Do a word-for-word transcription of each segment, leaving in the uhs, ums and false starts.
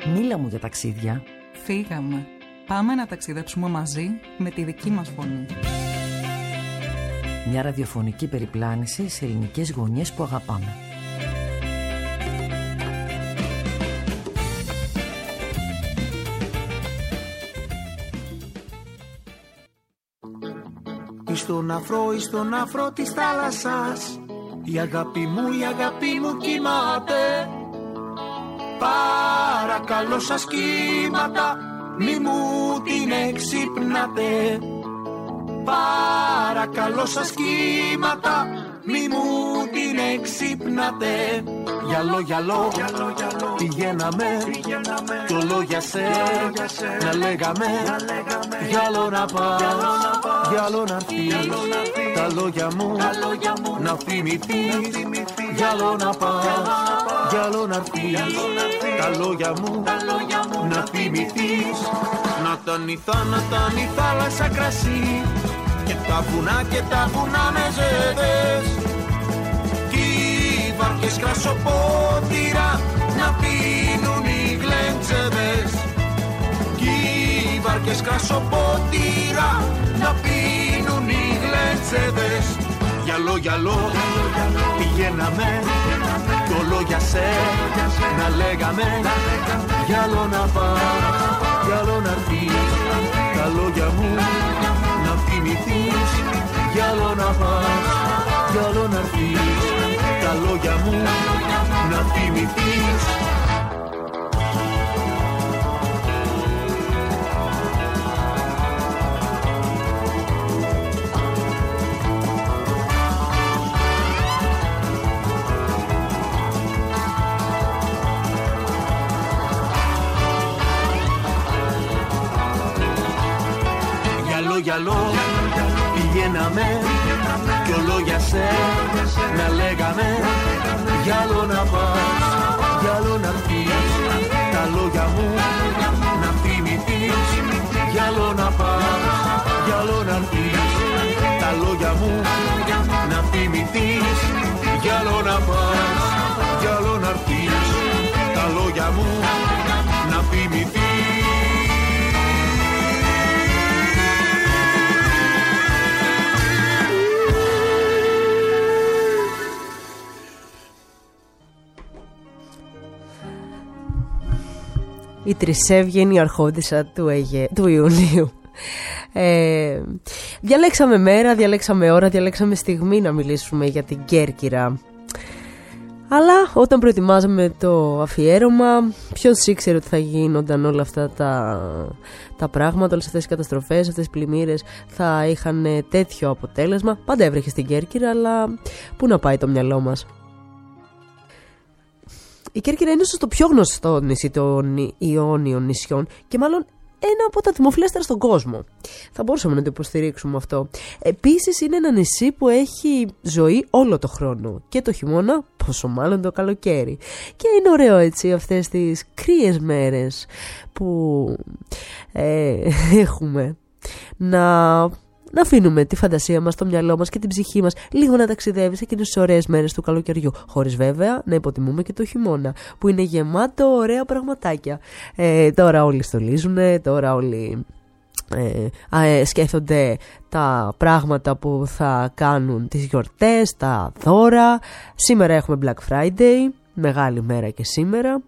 Μίλα μου για ταξίδια. Φύγαμε. Πάμε να ταξιδέψουμε μαζί με τη δική μας φωνή. Μια ραδιοφωνική περιπλάνηση σε ελληνικές γωνιές που αγαπάμε. Εις στον αφρό, εις στον αφρό της θάλασσας, η αγάπη μου, η αγάπη μου κοιμάται. Παρακαλώ σας κύματα, μη μου την εξυπνάτε. Παρακαλώ σας κύματα, μη μου την εξυπνάτε. Γυαλό, γυαλό, πηγαίναμε, κι όλο για σε, να λέγαμε. Γυαλό να πας, γυαλό να έρθεις, τα λόγια μου να θυμηθείς. Γυαλό να πας, γυαλό να έρθεις, τα λόγια μου να θυμηθείς. Να τα νηθά, να τα νηθά, θάλασσα κρασί, και τα βουνά και τα βουνά με ζέδες, κι οι βάρκες κρασοπότηρα να πίνουν οι γλεντζέδες, κι οι βάρκες κρασοπότηρα να πίνουν οι γλεντζέδες. Γυαλό, γυαλό, πηγαίναμε, κι όλο για σε, να λέγαμε. Γυαλό να πας, γυαλό να έρθεις, τα λόγια μου να θυμηθείς. Γυαλό να πας, γυαλό να έρθεις, τα λόγια μου να θυμηθείς. Γυαλό, πηγαίναμε, κι όλο για σε, να λέγαμε. Γυαλό να πας, γυαλό να έρθεις, τα λόγια μου να θυμηθείς. Γυαλό να πας, γυαλό να έρθεις, τα λόγια μου να θυμηθείς. Γυαλό να πας, γυαλό να έρθεις, τα λόγια μου να θυμηθείς. Η τρισέβγαινη αρχόντισσα του, Αιγε... του Ιουνίου. Ε, διαλέξαμε μέρα, διαλέξαμε ώρα, διαλέξαμε στιγμή να μιλήσουμε για την Κέρκυρα. Αλλά όταν προετοιμάζαμε το αφιέρωμα, ποιος ήξερε ότι θα γίνονταν όλα αυτά τα, τα πράγματα, όλες αυτές οι καταστροφές, αυτές τις πλημμύρες θα είχαν τέτοιο αποτέλεσμα. Πάντα έβρεχε στην Κέρκυρα, αλλά πού να πάει το μυαλό μας. Η Κέρκυρα είναι ίσως το πιο γνωστό νησί των Ιόνιων νησιών και μάλλον ένα από τα δημοφιλέστερα στον κόσμο. Θα μπορούσαμε να το υποστηρίξουμε αυτό. Επίσης είναι ένα νησί που έχει ζωή όλο το χρόνο. Και το χειμώνα, πόσο μάλλον το καλοκαίρι. Και είναι ωραίο έτσι αυτές τις κρύες μέρες που ε, έχουμε να... να αφήνουμε τη φαντασία μας, το μυαλό μας και την ψυχή μας λίγο να ταξιδεύει σε εκείνες τις ωραίες μέρες του καλοκαιριού. Χωρίς βέβαια να υποτιμούμε και το χειμώνα, που είναι γεμάτο ωραία πραγματάκια. Ε, τώρα όλοι στολίζουν, τώρα όλοι ε, ε, σκέφτονται τα πράγματα που θα κάνουν τις γιορτές, τα δώρα. Σήμερα έχουμε Black Friday, μεγάλη μέρα και σήμερα.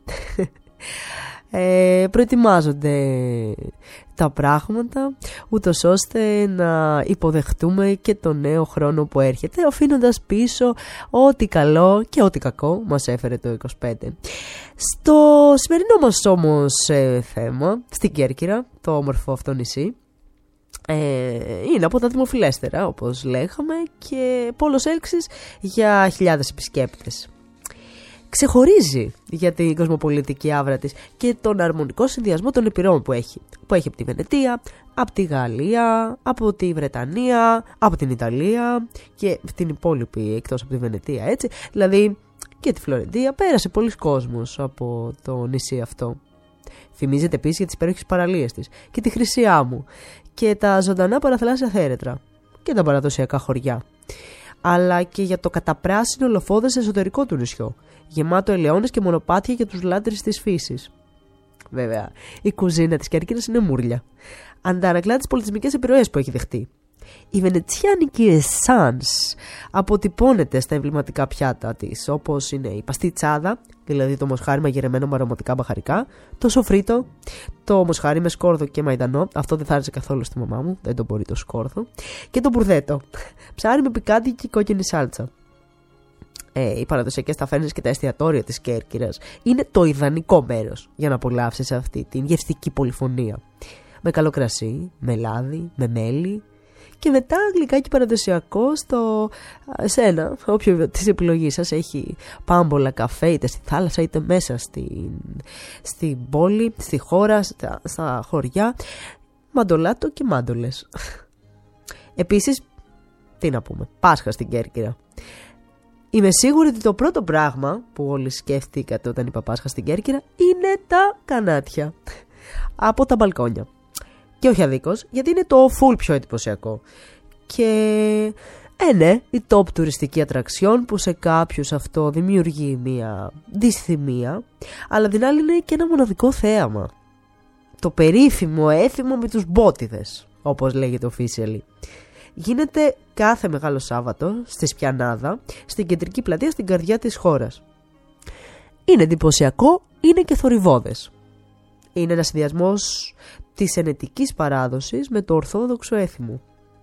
Ε, προετοιμάζονται τα πράγματα ούτως ώστε να υποδεχτούμε και το νέο χρόνο που έρχεται, αφήνοντας πίσω ό,τι καλό και ό,τι κακό μας έφερε το είκοσι πέντε. Στο σημερινό μας όμως ε, θέμα, στην Κέρκυρα, το όμορφο αυτό νησί, ε, είναι από τα δημοφιλέστερα όπως λέγαμε και πόλος έλξης για χιλιάδες επισκέπτες. Ξεχωρίζει για την κοσμοπολιτική άβρα της και τον αρμονικό συνδυασμό των επιρροών που έχει. Που έχει από τη Βενετία, από τη Γαλλία, από τη Βρετανία, από την Ιταλία και την υπόλοιπη εκτός από τη Βενετία, έτσι. Δηλαδή και τη Φλωρεντία πέρασε πολλοί κόσμος από το νησί αυτό. Θυμίζεται επίσης για τις υπέροχες παραλίες της και τη Χρυσή Άμμου και τα ζωντανά παραθαλάσσια θέρετρα και τα παραδοσιακά χωριά. Αλλά και για το καταπράσινο λοφόδες εσωτερικό του νησιού, γεμάτο ελαιώνες και μονοπάτια για τους λάτρεις της φύσης. βέβαια. Η κουζίνα της Κέρκυρας είναι μούρλια. Αντανακλά τις πολιτισμικές επιρροές που έχει δεχτεί. Η βενετσιάνικη εσάνς αποτυπώνεται στα εμβληματικά πιάτα της, όπως είναι η παστίτσάδα, δηλαδή το μοσχάρι μαγειρεμένο με αρωματικά μπαχαρικά, το σοφρίτο, το μοσχάρι με σκόρδο και μαϊντανό, αυτό δεν θα άρεσε καθόλου στη μαμά μου, δεν το μπορεί το σκόρδο, και το μπουρδέτο, ψάρι με πικάντι και κόκκινη σάλτσα. Ε, οι παραδοσιακές ταφέρνες και τα εστιατόρια της Κέρκυρας είναι το ιδανικό μέρος για να απολαύσεις αυτή την γευστική πολυφωνία. Με καλό κρασί, με λάδι, με μέλι. Και μετά γλυκάκι παραδοσιακό στο σένα, όποιο της επιλογής σας, έχει πάμπολα καφέ είτε στη θάλασσα είτε μέσα στην, στην πόλη, στη χώρα, στα, στα χωριά, μαντολάτο και μάντολες. Επίσης, τι να πούμε, Πάσχα στην Κέρκυρα. Είμαι σίγουρη ότι το πρώτο πράγμα που όλοι σκέφτηκατε όταν είπα Πάσχα στην Κέρκυρα είναι τα κανάτια από τα μπαλκόνια. Και όχι αδίκως, γιατί είναι το full πιο εντυπωσιακό. Και ε, ναι, η top τουριστική ατραξιόν που σε κάποιους αυτό δημιουργεί μια δυσθυμία, αλλά την άλλη είναι και ένα μοναδικό θέαμα. Το περίφημο έθιμο με τους μπότιδες, όπως λέγεται officially. Γίνεται κάθε Μεγάλο Σάββατο στη Σπιανάδα, στην κεντρική πλατεία, στην καρδιά της χώρας. Είναι εντυπωσιακό, είναι και θορυβώδες. Είναι ένας συνδυασμός της ενετικής παράδοσης με το ορθόδοξο έθιμο.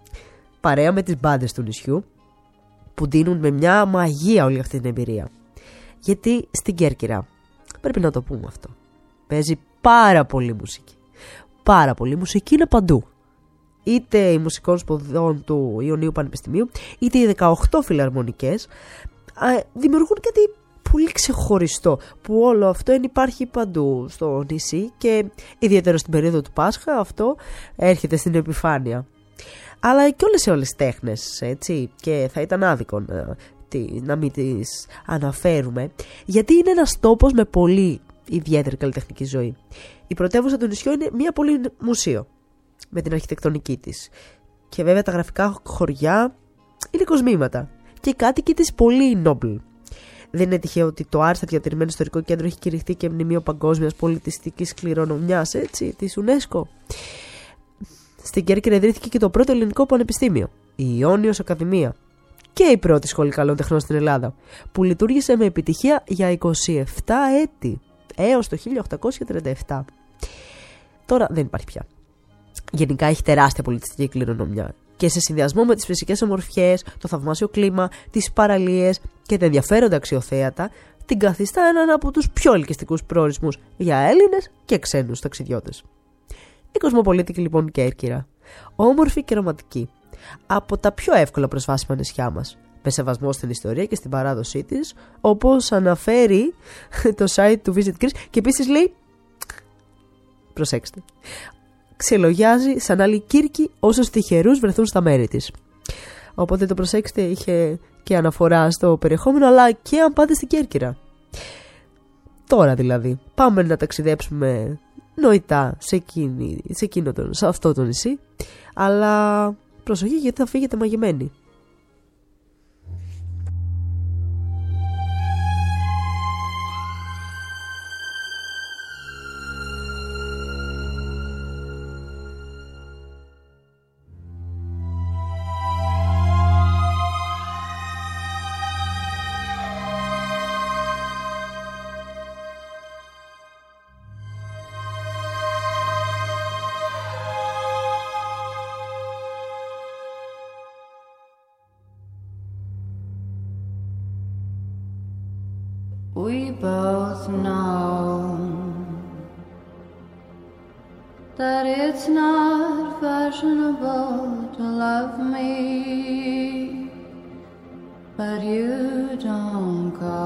Παρέα με τις μπάντες του νησιού που δίνουν με μια μαγεία όλη αυτή την εμπειρία. Γιατί στην Κέρκυρα, πρέπει να το πούμε αυτό, παίζει πάρα πολύ μουσική. Πάρα πολύ μουσική είναι παντού. Είτε οι μουσικών σπουδών του Ιωνίου Πανεπιστημίου, είτε οι δεκαοκτώ φιλαρμονικές δημιουργούν κάτι πολύ ξεχωριστό, που όλο αυτό υπάρχει παντού στο νησί και ιδιαίτερα στην περίοδο του Πάσχα αυτό έρχεται στην επιφάνεια. Αλλά και όλες οι όλες τέχνες, έτσι, και θα ήταν άδικο να, τι, να μην τις αναφέρουμε, γιατί είναι ένας τόπος με πολύ ιδιαίτερη καλλιτεχνική ζωή. Η πρωτεύουσα του νησιού είναι μια πόλη μουσείο με την αρχιτεκτονική της, και βέβαια τα γραφικά χωριά είναι κοσμήματα και οι κάτοικοι της πολύ noble. Δεν είναι τυχαίο ότι το άριστα διατηρημένο ιστορικό κέντρο έχει κηρυχθεί και μνημείο παγκόσμιας πολιτιστικής κληρονομιάς, έτσι, της UNESCO. Στην Κέρκυρα ιδρύθηκε και το πρώτο ελληνικό πανεπιστήμιο, η Ιόνιος Ακαδημία, και η πρώτη σχολή καλών τεχνών στην Ελλάδα, που λειτουργήσε με επιτυχία για είκοσι επτά έτη, έως το χίλια οκτακόσια τριάντα επτά. Τώρα δεν υπάρχει πια. Γενικά έχει τεράστια πολιτιστική κληρονομιά και σε συνδυασμό με τις φυσικές ομορφιές, το θαυμάσιο κλίμα, τις παραλίες και τα ενδιαφέροντα αξιοθέατα, την καθιστά έναν από τους πιο ελκυστικούς προορισμούς για Έλληνες και ξένους ταξιδιώτες. Η κοσμοπολίτικη λοιπόν Κέρκυρα, όμορφη και ρομαντική, από τα πιο εύκολα προσβάσιμα νησιά μας, με σεβασμό στην ιστορία και στην παράδοσή της, όπως αναφέρει το site του Visit Greece, και επίσης λέει, προσέξτε, ξελογιάζει σαν άλλη Κύρκη όσους τυχερούς βρεθούν στα μέρη της. Οπότε το προσέξτε, είχε και αναφορά στο περιεχόμενο, αλλά και αν πάτε στην Κέρκυρα. Τώρα δηλαδή, πάμε να ταξιδέψουμε νοητά σε, εκείνη, σε, εκείνο το, σε αυτό το νησί, αλλά προσοχή γιατί θα φύγετε μαγεμένοι. We both know that it's not fashionable to love me, but you don't go,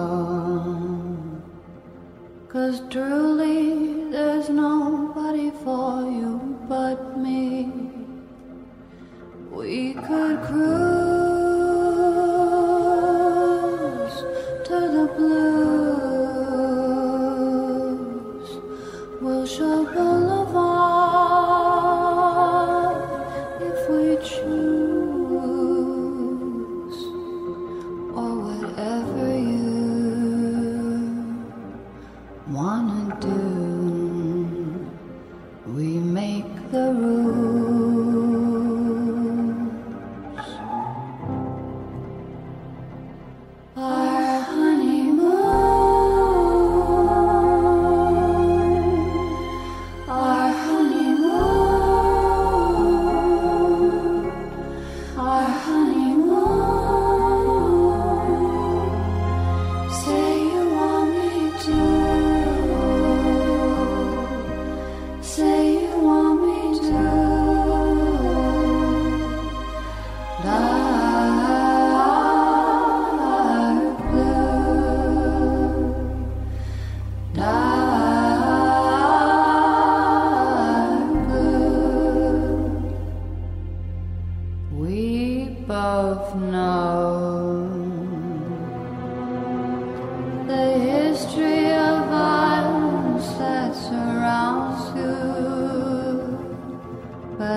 'cause truly there's nobody for you but me. We could cruise to the blue, Wilshire Boulevard, if we choose, or whatever you wanna do.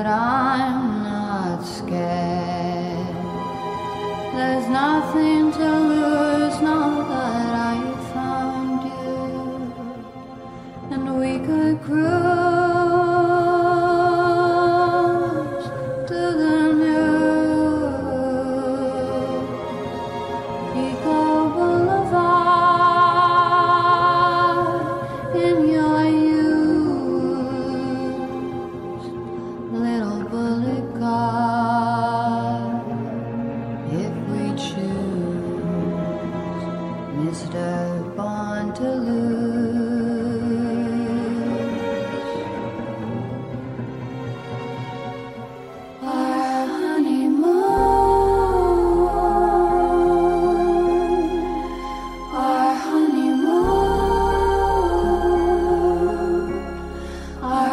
I'm not scared. There's nothing to lose now that I found you, and we could cruise to the new Pico Boulevard in your used little bullet car, if we choose, Mister Born to lose. Our honeymoon, our honeymoon, our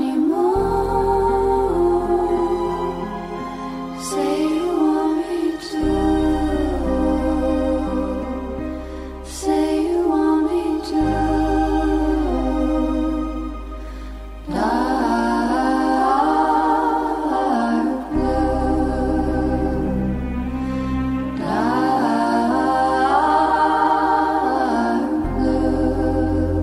honeymoon. Say you want me to. Say you want me to. Dark blue, dark blue.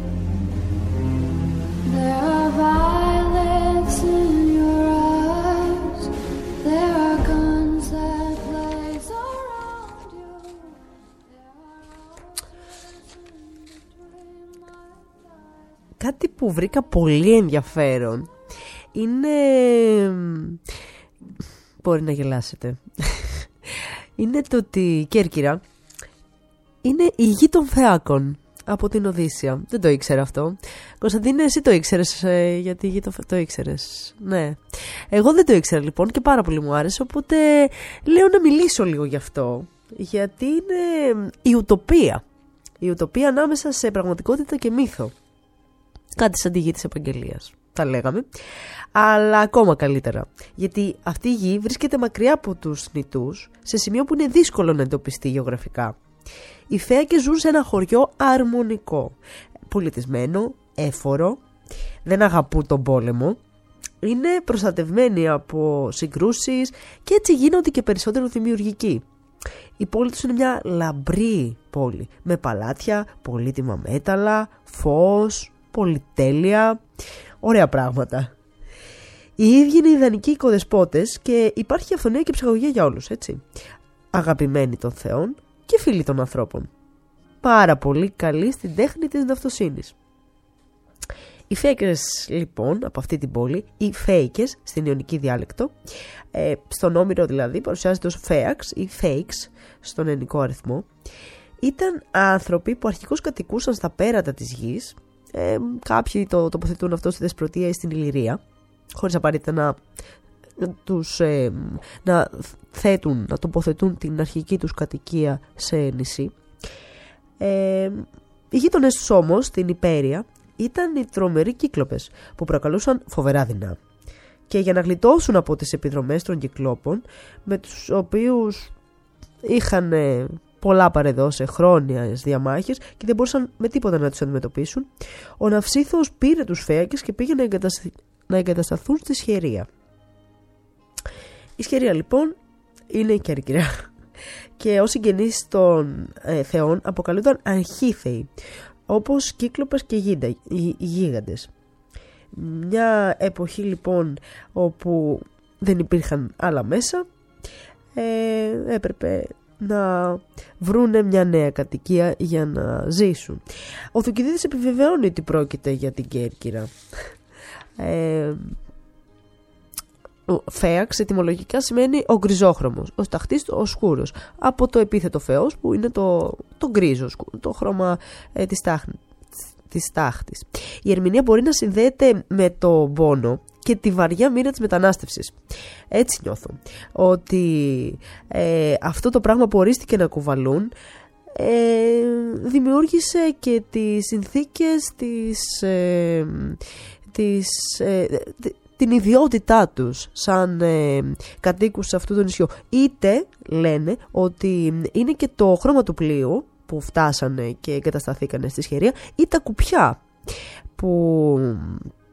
There are violets in your eyes. There are guns that blaze around you. There are roses in between my thighs. Κάτι που βρήκα πολύ ενδιαφέρον είναι... Μπορεί να γελάσετε. Είναι το ότι η Κέρκυρα είναι η γη των Φαάκων από την Οδύσσεια. Δεν το ήξερα αυτό. Κωνσταντίνε, εσύ το ήξερες ε, γιατί η γη των Φαάκων. Το ήξερες. Ναι. Εγώ δεν το ήξερα λοιπόν και πάρα πολύ μου άρεσε. Οπότε λέω να μιλήσω λίγο γι' αυτό. Γιατί είναι η ουτοπία. Η ουτοπία ανάμεσα σε πραγματικότητα και μύθο. Κάτι σαν τη γη της Επαγγελίας, τα λέγαμε. Αλλά ακόμα καλύτερα. Γιατί αυτή η γη βρίσκεται μακριά από τους θνητούς, σε σημείο που είναι δύσκολο να εντοπιστεί γεωγραφικά. Οι Φαίκες ζουν σε ένα χωριό αρμονικό, πολιτισμένο, έφορο, δεν αγαπούν τον πόλεμο, είναι προστατευμένοι από συγκρούσεις και έτσι γίνονται και περισσότερο δημιουργικοί. Η πόλη τους είναι μια λαμπρή πόλη, με παλάτια, πολύτιμα μέταλλα, φως, πολυτέλεια, ωραία πράγματα. Οι ίδιοι είναι ιδανικοί οικοδεσπότες και υπάρχει αυθονία και ψυχαγωγία για όλους, έτσι. Αγαπημένοι των θεών και φίλοι των ανθρώπων. Πάρα πολύ καλοί στην τέχνη της ναυτοσύνης. Οι Φαίκες λοιπόν από αυτή την πόλη, οι Φαίκες στην ιωνική διάλεκτο, ε, στον Όμηρο δηλαδή παρουσιάζεται ως Φέαξ ή Φέιξ στον ελληνικό αριθμό, ήταν άνθρωποι που αρχικώς κατοικούσαν στα πέρατα της γης. Ε, κάποιοι το τοποθετούν αυτό στη Δεσπρωτεία ή στην Ηλυρία, χωρίς απαραίτητα να, τους, ε, να θέτουν, να τοποθετούν την αρχική τους κατοικία σε νησί. Ε, οι γείτονες τους όμως στην Ιππέρεια ήταν οι τρομεροί κύκλοπες που προκαλούσαν φοβερά δεινά. Και για να γλιτώσουν από τις επιδρομές των κυκλόπων, με τους οποίους είχαν ε, πολλά παρεδώσει, χρόνιες διαμάχες και δεν μπορούσαν με τίποτα να τους αντιμετωπίσουν, ο Ναυσίθος πήρε τους Φαίκες και πήγε να, εγκατασ... να εγκατασταθούν στη Σχερία. Η Σχερία λοιπόν είναι η Κέρκυρα και ως συγγενείς των ε, θεών αποκαλούνταν Αρχίθεοι, όπως κύκλοπες και γίγαντε, οι γίγαντες. Μια εποχή λοιπόν όπου δεν υπήρχαν άλλα μέσα, ε, έπρεπε να βρούνε μια νέα κατοικία για να ζήσουν. Ο Θουκυδίδης επιβεβαιώνει ότι πρόκειται για την Κέρκυρα. Ε, Φέαξ ετυμολογικά σημαίνει ο γκριζόχρωμος, ο σταχτής ο σκούρος, από το επίθετο φέος που είναι το, το γκρίζο, το χρώμα ε, της, τάχ, της τάχτης. Η ερμηνεία μπορεί να συνδέεται με το πόνο και τη βαριά μοίρα της μετανάστευσης. Έτσι νιώθω ότι ε, αυτό το πράγμα που ορίστηκε να κουβαλούν ε, δημιούργησε και τις συνθήκες της, ε, της ε, την ιδιότητά τους σαν ε, κατοίκους σε αυτό το νησιό. Είτε λένε ότι είναι και το χρώμα του πλοίου που φτάσανε και εγκατασταθήκανε στη Σχερία, ή τα κουπιά που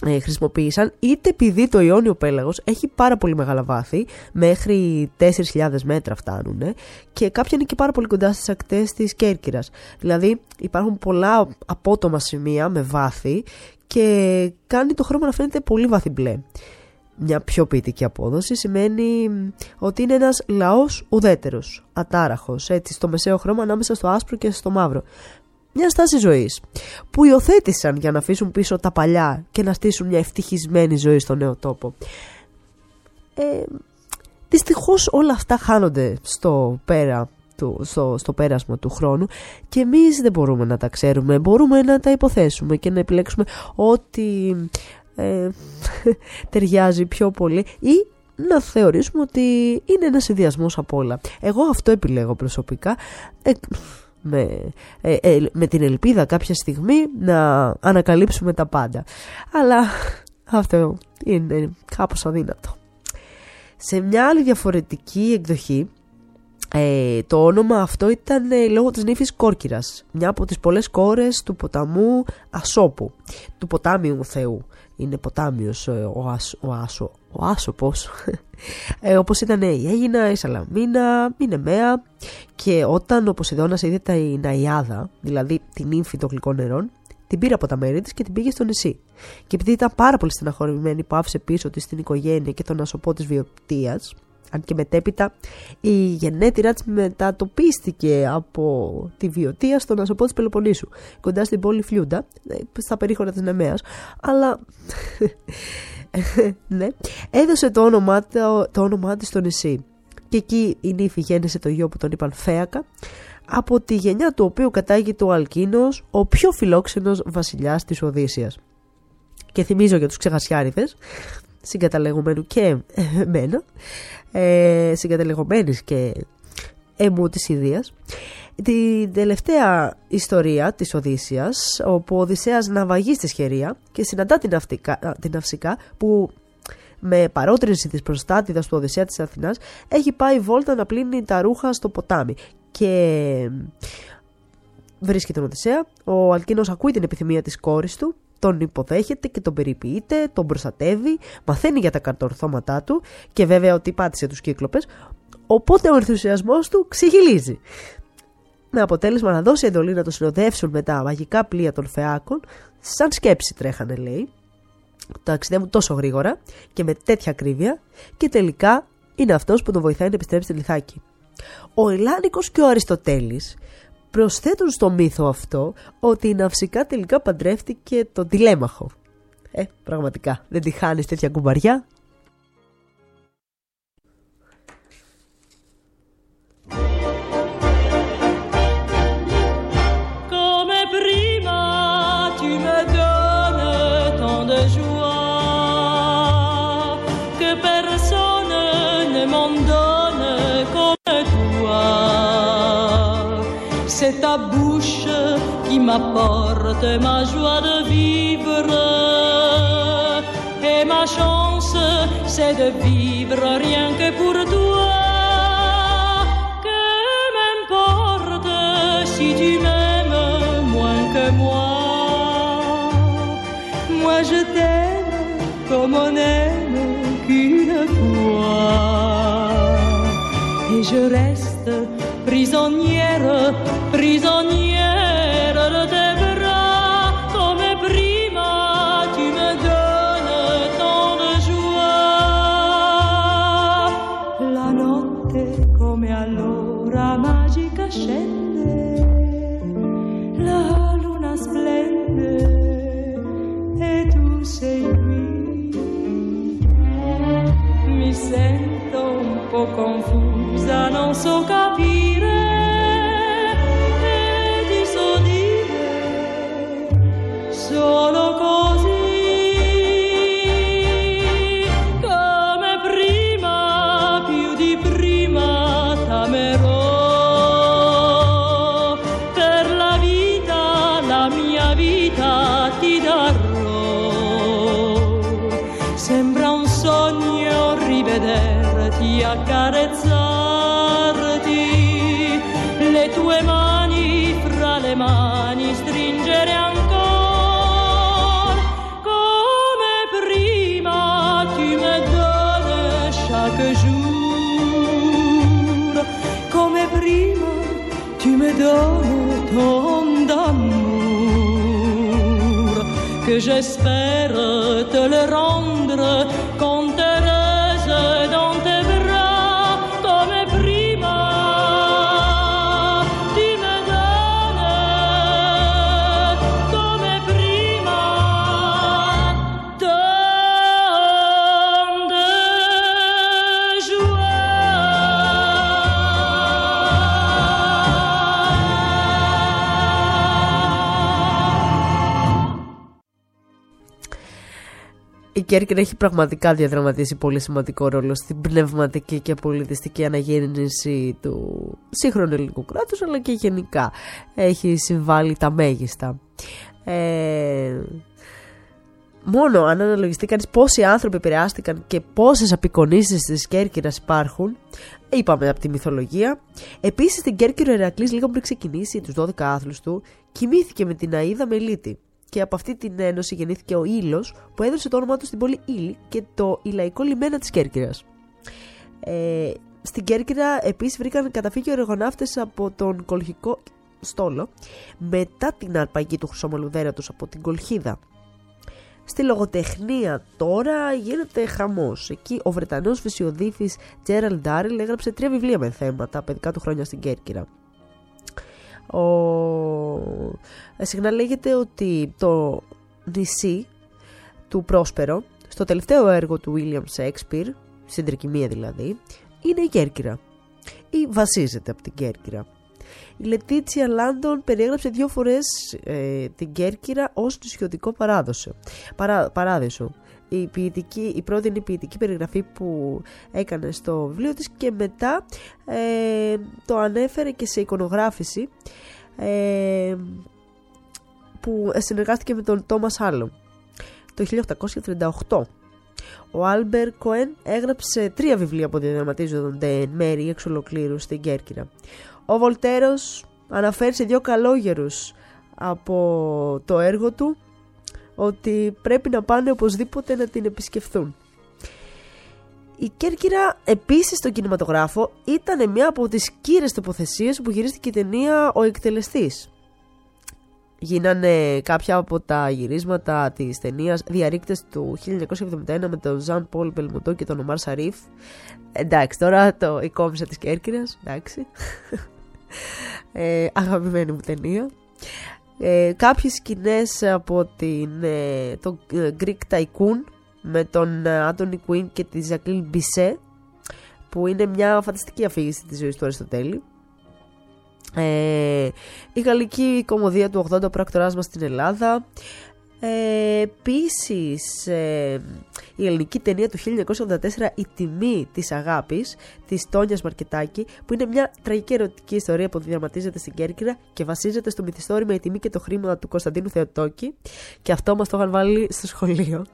ε, χρησιμοποίησαν, είτε επειδή το Ιόνιο πέλαγος έχει πάρα πολύ μεγάλα βάθη, μέχρι τέσσερις χιλιάδες μέτρα φτάνουν, ε, και κάποια είναι και πάρα πολύ κοντά στις ακτές της Κέρκυρας. Δηλαδή υπάρχουν πολλά απότομα σημεία με βάθη και κάνει το χρώμα να φαίνεται πολύ βάθη μπλε. Μια πιο ποιητική απόδοση σημαίνει ότι είναι ένας λαός ουδέτερος, ατάραχος, έτσι, στο μεσαίο χρώμα ανάμεσα στο άσπρο και στο μαύρο. Μια στάση ζωής που υιοθέτησαν για να αφήσουν πίσω τα παλιά και να στήσουν μια ευτυχισμένη ζωή στο νέο τόπο. Ε, δυστυχώς όλα αυτά χάνονται στο, πέρα, του, στο, στο πέρασμα του χρόνου και εμείς δεν μπορούμε να τα ξέρουμε. Μπορούμε να τα υποθέσουμε και να επιλέξουμε ό,τι ε, ταιριάζει πιο πολύ ή να θεωρήσουμε ότι είναι ένας συνδυασμός από όλα. Εγώ αυτό επιλέγω προσωπικά, ε, με, ε, ε, με την ελπίδα κάποια στιγμή να ανακαλύψουμε τα πάντα. Αλλά αυτό είναι κάπως αδύνατο. Σε μια άλλη διαφορετική εκδοχή, ε, το όνομα αυτό ήταν ε, λόγω της νύφης Κόρκυρας, μια από τις πολλές κόρες του ποταμού Ασόπου, του ποτάμιου θεού. Είναι ποτάμιος ε, ο, Ασ, ο, Άσο, ο Άσοπος, ε, όπως ήταν η Αίγινα, η Σαλαμίνα, η Νεμαία, και όταν ο Ποσειδώνας είδε τα Ναϊάδα, δηλαδή την νύμφη των γλυκών νερών, την πήρε από τα μέρη της και την πήγε στο νησί. Και επειδή ήταν πάρα πολύ στεναχωρημένη που άφησε πίσω της την οικογένεια και τον Ασοπό της Βιωτίας, αν και μετέπειτα η γενέτειρά της μετατοπίστηκε από τη Βιωτία στον Ασοπό της Πελοποννήσου, κοντά στην πόλη Φλιούντα, στα περίχωρα της Νεμαίας, αλλά ναι, έδωσε το όνομά, το, το όνομά της στο νησί. Και εκεί η νύφη γέννησε το γιο που τον είπαν Φέακα, από τη γενιά του οποίου κατάγεται ο Αλκίνος, ο πιο φιλόξενος βασιλιάς της Οδύσσειας. Και θυμίζω για τους ξεχασιάριδες, συγκαταλεγωμένου και εμένα, ε, συγκαταλεγωμένης και εμού της Ιδίας, την τελευταία ιστορία της Οδύσσειας, όπου ο Οδυσσέας ναυαγεί στη Σχερία και συναντά την, Ναυτικά, την Ναυσικά, που με παρότρινση της προστάτηδας του Οδυσσέα της Αθηνάς έχει πάει βόλτα να πλύνει τα ρούχα στο ποτάμι. Και βρίσκει τον Οδυσσέα, ο Αλκίνος ακούει την επιθυμία της κόρης του, τον υποδέχεται και τον περιποιείται, τον προστατεύει, μαθαίνει για τα κατορθώματά του και βέβαια ότι πάτησε τους Κύκλοπες, οπότε ο ενθουσιασμός του ξεχυλίζει. Με αποτέλεσμα να δώσει εντολή να το συνοδεύσουν με τα μαγικά πλοία των Φεάκων, σαν σκέψη τρέχανε λέει, ταξιδεύουν τόσο γρήγορα και με τέτοια ακρίβεια, και τελικά είναι αυτός που τον βοηθάει να επιστρέψει στη Λιθάκη. Ο Ελλάνικος και ο Αριστοτέλης προσθέτουν στο μύθο αυτό ότι η Ναυσικά τελικά παντρεύτηκε τον Τηλέμαχο. Ε, πραγματικά, δεν τη χάνεις τέτοια κουμπαριά. C'est ta bouche qui m'apporte ma joie de vivre. Et ma chance, c'est de vivre rien que pour toi. Que m'importe si tu m'aimes moins que moi. Moi je t'aime comme on n'aime qu'une fois. Et je reste prisonnière, prisonnière de tes bras, come prima tu me donnes tant de joie. La notte come allora magica scende, la luna splende e tu sei qui. Mi sento un po' confusa, non so capire e ti so dire solo così. Come prima, più di prima t'amerò. Per la vita, la mia vita ti darò. Sembra un sogno rivederti, accarezzarti, le tue mani fra le mani stringere ancora, come prima tu me donnes tant d'amour que j'espère te le rendre quand heureuse dans tes bras comme prima tu me donnes comme prima tant de joie. Η Κέρκυρα έχει πραγματικά διαδραματίσει πολύ σημαντικό ρόλο στην πνευματική και πολιτιστική αναγέννηση του σύγχρονου ελληνικού κράτους, αλλά και γενικά έχει συμβάλει τα μέγιστα. Ε, μόνο αν αναλογιστεί κανείς πόσοι άνθρωποι επηρεάστηκαν και πόσες απεικονίσεις της Κέρκυρας υπάρχουν, είπαμε από τη μυθολογία. Επίσης στην Κέρκυρο ο Ηρακλής λίγο πριν ξεκινήσει τους δώδεκα άθλους του κοιμήθηκε με την Αΐδα Μελίτη. Και από αυτή την ένωση γεννήθηκε ο Ήλος, που έδωσε το όνομά του στην πόλη Ήλη και το ηλαϊκό λιμένα της Κέρκυρας. Ε, στην Κέρκυρα επίσης βρήκαν καταφύγιο εργοναύτες από τον Κολχικό στόλο, μετά την αρπαγή του Χρυσομολουδέρα τους από την Κολχίδα. Στη λογοτεχνία τώρα γίνεται χαμός. Εκεί ο Βρετανός φυσιοδίφης Τζέραλντ Ντάρελ έγραψε τρία βιβλία με θέματα παιδικά του χρόνια στην Κέρκυρα. Ο... Συχνά λέγεται ότι το νησί του Πρόσπερο, στο τελευταίο έργο του William Shakespeare, στην Τρικυμία δηλαδή, είναι η Κέρκυρα ή βασίζεται από την Κέρκυρα. Η Λετίτσια Λάντον περιέγραψε δύο φορές ε, την Κέρκυρα ως νησιωτικό παράδοσο. Παρά, παράδεισο. Η, ποιητική, η πρώτη είναι η ποιητική περιγραφή που έκανε στο βιβλίο της και μετά ε, το ανέφερε και σε εικονογράφηση ε, που συνεργάστηκε με τον Τόμας Άλλον το χίλια οκτακόσια τριάντα οκτώ. Ο Άλμπερ Κοέν έγραψε τρία βιβλία που διαδραματίζονται εν μέρη εξ ολοκλήρου στην Κέρκυρα. Ο Βολτέρος αναφέρει σε δύο καλόγερους από το έργο του ότι πρέπει να πάνε οπωσδήποτε να την επισκεφθούν. Η Κέρκυρα επίσης στον κινηματογράφο ήταν μια από τις κύριες τοποθεσίες που γυρίστηκε η ταινία «Ο Εκτελεστής». Γίνανε κάποια από τα γυρίσματα της ταινίας διαρρήκτες του χίλια εννιακόσια εβδομήντα ένα με τον Ζαν Πολ Μπελμοντό και τον Ομάρ Σαρίφ. Εντάξει, τώρα το η κόμισα της Κέρκυρας, εντάξει. ε, αγαπημένη μου ταινία. Ε, κάποιες σκηνές από την, ε, το Greek Tycoon με τον Άντονι Κουίν και τη Ζακλίν Μπισέ, που είναι μια φανταστική αφήγηση της ζωής του Αριστοτέλη. Ε, η γαλλική κομμωδία του ογδόντα, ο πράκτοράς μας στην Ελλάδα. Ε, επίσης ε, η ελληνική ταινία του χίλια εννιακόσια ογδόντα τέσσερα «Η τιμή της αγάπης» της Τόνιας Μαρκετάκη, που είναι μια τραγική ερωτική ιστορία που διαδραματίζεται στην Κέρκυρα και βασίζεται στο μυθιστόρημα «Η τιμή και το χρήμα» του Κωνσταντίνου Θεοτόκη, και αυτό μας το είχαν βάλει στο σχολείο.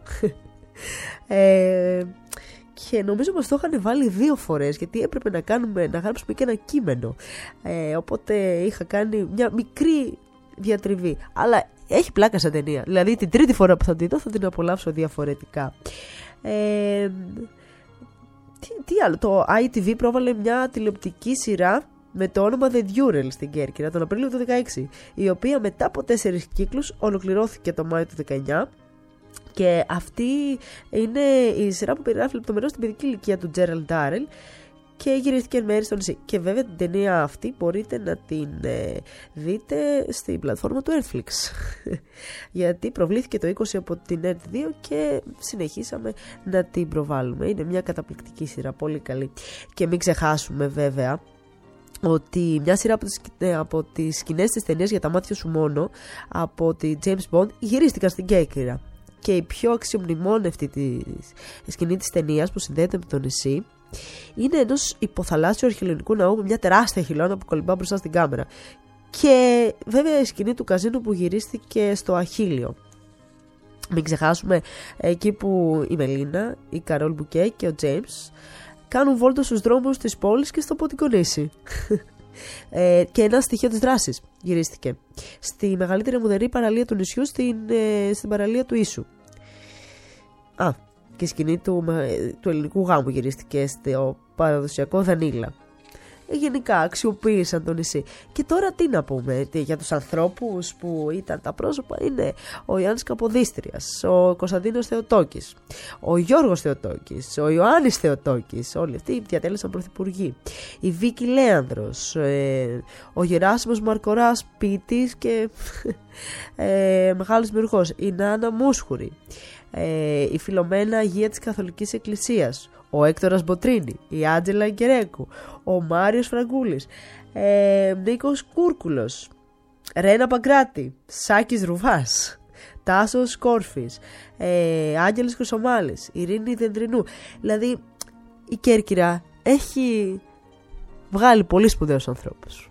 ε, και νομίζω μας το είχαν βάλει δύο φορές, γιατί έπρεπε να, κάνουμε, να γράψουμε και ένα κείμενο, ε, οπότε είχα κάνει μια μικρή διατριβή, αλλά έχει πλάκα σαν ταινία. Δηλαδή την τρίτη φορά που θα την δω θα την απολαύσω διαφορετικά. Ε, τι, τι άλλο, το άι τι βι πρόβαλε μια τηλεοπτική σειρά με το όνομα The Durrell στην Κέρκυρα τον Απρίλιο του δύο χιλιάδες δεκαέξι, η οποία μετά από τέσσερις κύκλους ολοκληρώθηκε το Μάιο του δύο χιλιάδες δεκαεννιά. Και αυτή είναι η σειρά που περιγράφει λεπτομερώς την παιδική ηλικία του Τζέραλντ Ντάρελ και γυρίστηκε εν μέρει στο νησί. Και βέβαια την ταινία αυτή μπορείτε να την ε, δείτε στην πλατφόρμα του Netflix. Γιατί προβλήθηκε το είκοσι από την ΕΡΤ δύο και συνεχίσαμε να την προβάλλουμε. Είναι μια καταπληκτική σειρά, πολύ καλή. Και μην ξεχάσουμε βέβαια ότι μια σειρά από τις, από τις σκηνές της ταινίας «Για τα μάτια σου μόνο» από τη James Bond γυρίστηκαν στην Κέρκυρα. Και η πιο αξιομνημόνευτη της σκηνή της ταινίας που συνδέεται με το νησί είναι ενός υποθαλάσσιου αρχαιολογικού ναού με μια τεράστια χιλώνα που κολυμπά μπροστά στην κάμερα. Και βέβαια η σκηνή του καζίνου που γυρίστηκε στο Αχίλιο. Μην ξεχάσουμε εκεί που η Μελίνα, η Καρόλ Μπουκέ και ο Τζέιμς κάνουν βόλτα στους δρόμους της πόλης και στο Πότικο νήσι. Ε, και ένα στοιχείο της δράσης γυρίστηκε στη μεγαλύτερη αμμουδερή παραλία του νησιού, στην, ε, στην παραλία του Ίσου. Α, και η σκηνή του, του ελληνικού γάμου γυρίστηκε στο παραδοσιακό Δανίλα. γενικά αξιοποίησαν το νησί. Και τώρα τι να πούμε, τι, για τους ανθρώπους που ήταν τα πρόσωπα είναι ο Ιωάννης Καποδίστριας, ο Κωνσταντίνος Θεοτόκης, ο Γιώργος Θεοτόκης, ο Ιωάννης Θεοτόκης, όλοι αυτοί διατέλεσαν πρωθυπουργοί. Η Βίκη Λέανδρος, ε, ο Γεράσιμος Μαρκοράς Πίτης και ε, μεγάλος δημιουργός, η Νάνα Μούσχουρη, ε, η Φιλομένα Αγία της Καθολικής Εκκλησίας, ο Έκτορας Μποτρίνη, η Άντζελα Γκερέκου, ο Μάριος Φραγκούλης, ε, Νίκος Κούρκουλος, Ρένα Παγκράτη, Σάκης Ρουβάς, Τάσος Κόρφης, ε, Άγγελος Χρυσομάλης, Ειρήνη Δεντρινού. Δηλαδή η Κέρκυρα έχει βγάλει πολύ σπουδαίους ανθρώπους.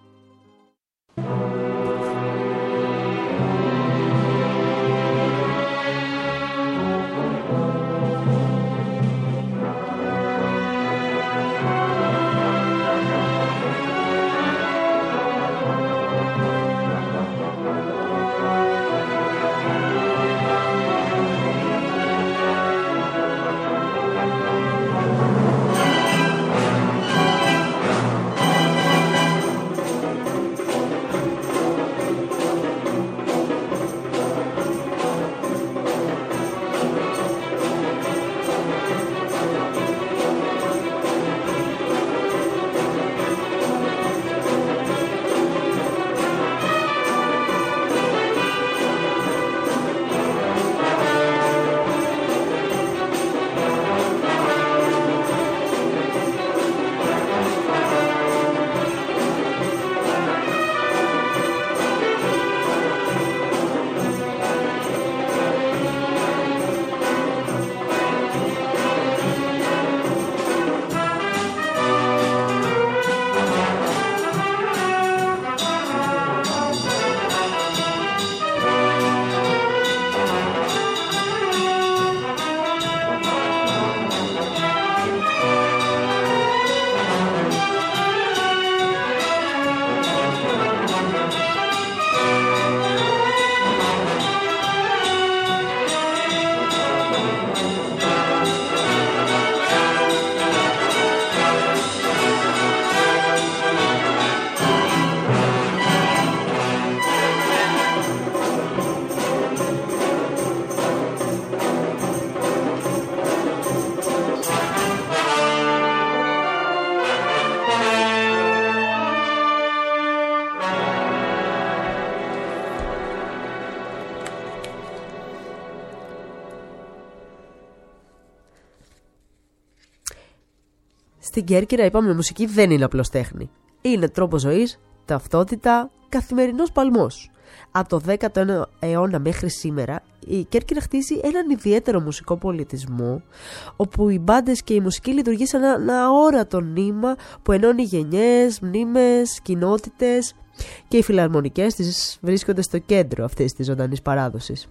Στην Κέρκυρα, είπαμε, η μουσική δεν είναι απλώς τέχνη. Είναι τρόπος ζωής, ταυτότητα, καθημερινός παλμός. Από το δέκατο αιώνα μέχρι σήμερα, η Κέρκυρα χτίζει έναν ιδιαίτερο μουσικό πολιτισμό, όπου οι μπάντες και η μουσική λειτουργεί σαν ένα αόρατο νήμα που ενώνει γενιές, μνήμες, κοινότητες, και οι φιλαρμονικές της βρίσκονται στο κέντρο αυτής της ζωντανής παράδοσης.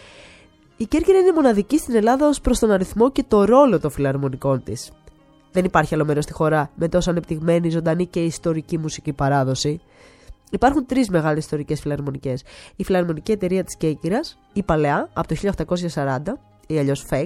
Η Κέρκυρα είναι μοναδική στην Ελλάδα ως προς τον αριθμό και το ρόλο των φιλαρμονικών της. Δεν υπάρχει άλλο μέρος στη χώρα με τόσο ανεπτυγμένη, ζωντανή και ιστορική μουσική παράδοση. Υπάρχουν τρεις μεγάλες ιστορικές φιλαρμονικές. Η Φιλαρμονική Εταιρεία της Κέρκυρας, η Παλαιά από το χίλια οκτακόσια σαράντα, ή αλλιώς ΦΕΚ,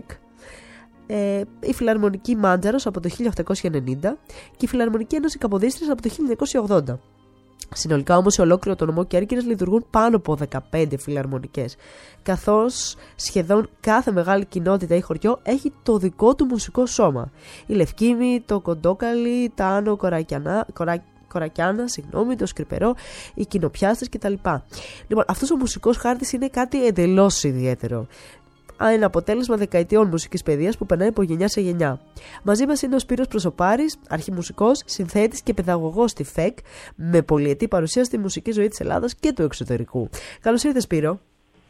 ε, η Φιλαρμονική Μάντζαρος από το χίλια οκτακόσια ενενήντα και η Φιλαρμονική Ένωση Καποδίστριας από το χίλια εννιακόσια ογδόντα. Συνολικά όμως σε ολόκληρο το νομό Κέρκυρας λειτουργούν πάνω από δεκαπέντε φιλαρμονικές, καθώς σχεδόν κάθε μεγάλη κοινότητα ή χωριό έχει το δικό του μουσικό σώμα. Η Λευκήμη, το Κοντόκαλι, τα Άνω Κορακιανά, Κορα... Κορακιάνα, συγγνώμη, το Σκρυπερό, οι Κοινοπιάστες κτλ. Λοιπόν, αυτός ο μουσικός χάρτης είναι κάτι εντελώς ιδιαίτερο. Ένα αποτέλεσμα δεκαετιών μουσικής παιδείας που περνάει από γενιά σε γενιά. Μαζί μας είναι ο Σπύρος Προσωπάρης, αρχιμουσικός, συνθέτης και παιδαγωγός στη ΦΕΚ, με πολυετή παρουσία στη μουσική ζωή της Ελλάδας και του εξωτερικού. Καλώς ήρθες, Σπύρο.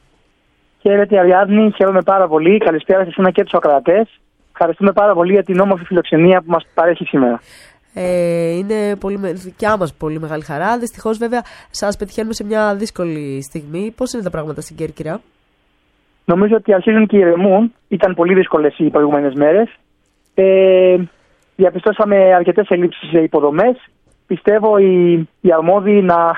Χαίρετε, Αριάδνη, χαίρομαι πάρα πολύ. Καλησπέρα σε εσένα και τους ακροατές. Ευχαριστούμε πάρα πολύ για την όμορφη φιλοξενία που μας παρέχει σήμερα. Ε, είναι πολύ, δικιά μας πολύ μεγάλη χαρά. Δυστυχώς, βέβαια, σας πετυχαίνουμε σε μια δύσκολη στιγμή. Πώς είναι τα πράγματα στην Κέρκυρα? Νομίζω ότι αρχίζουν και ηρεμούν. Ήταν πολύ δύσκολες οι προηγούμενες μέρες. Ε, διαπιστώσαμε αρκετές ελλείψεις σε υποδομές. Πιστεύω οι, οι αρμόδιοι να,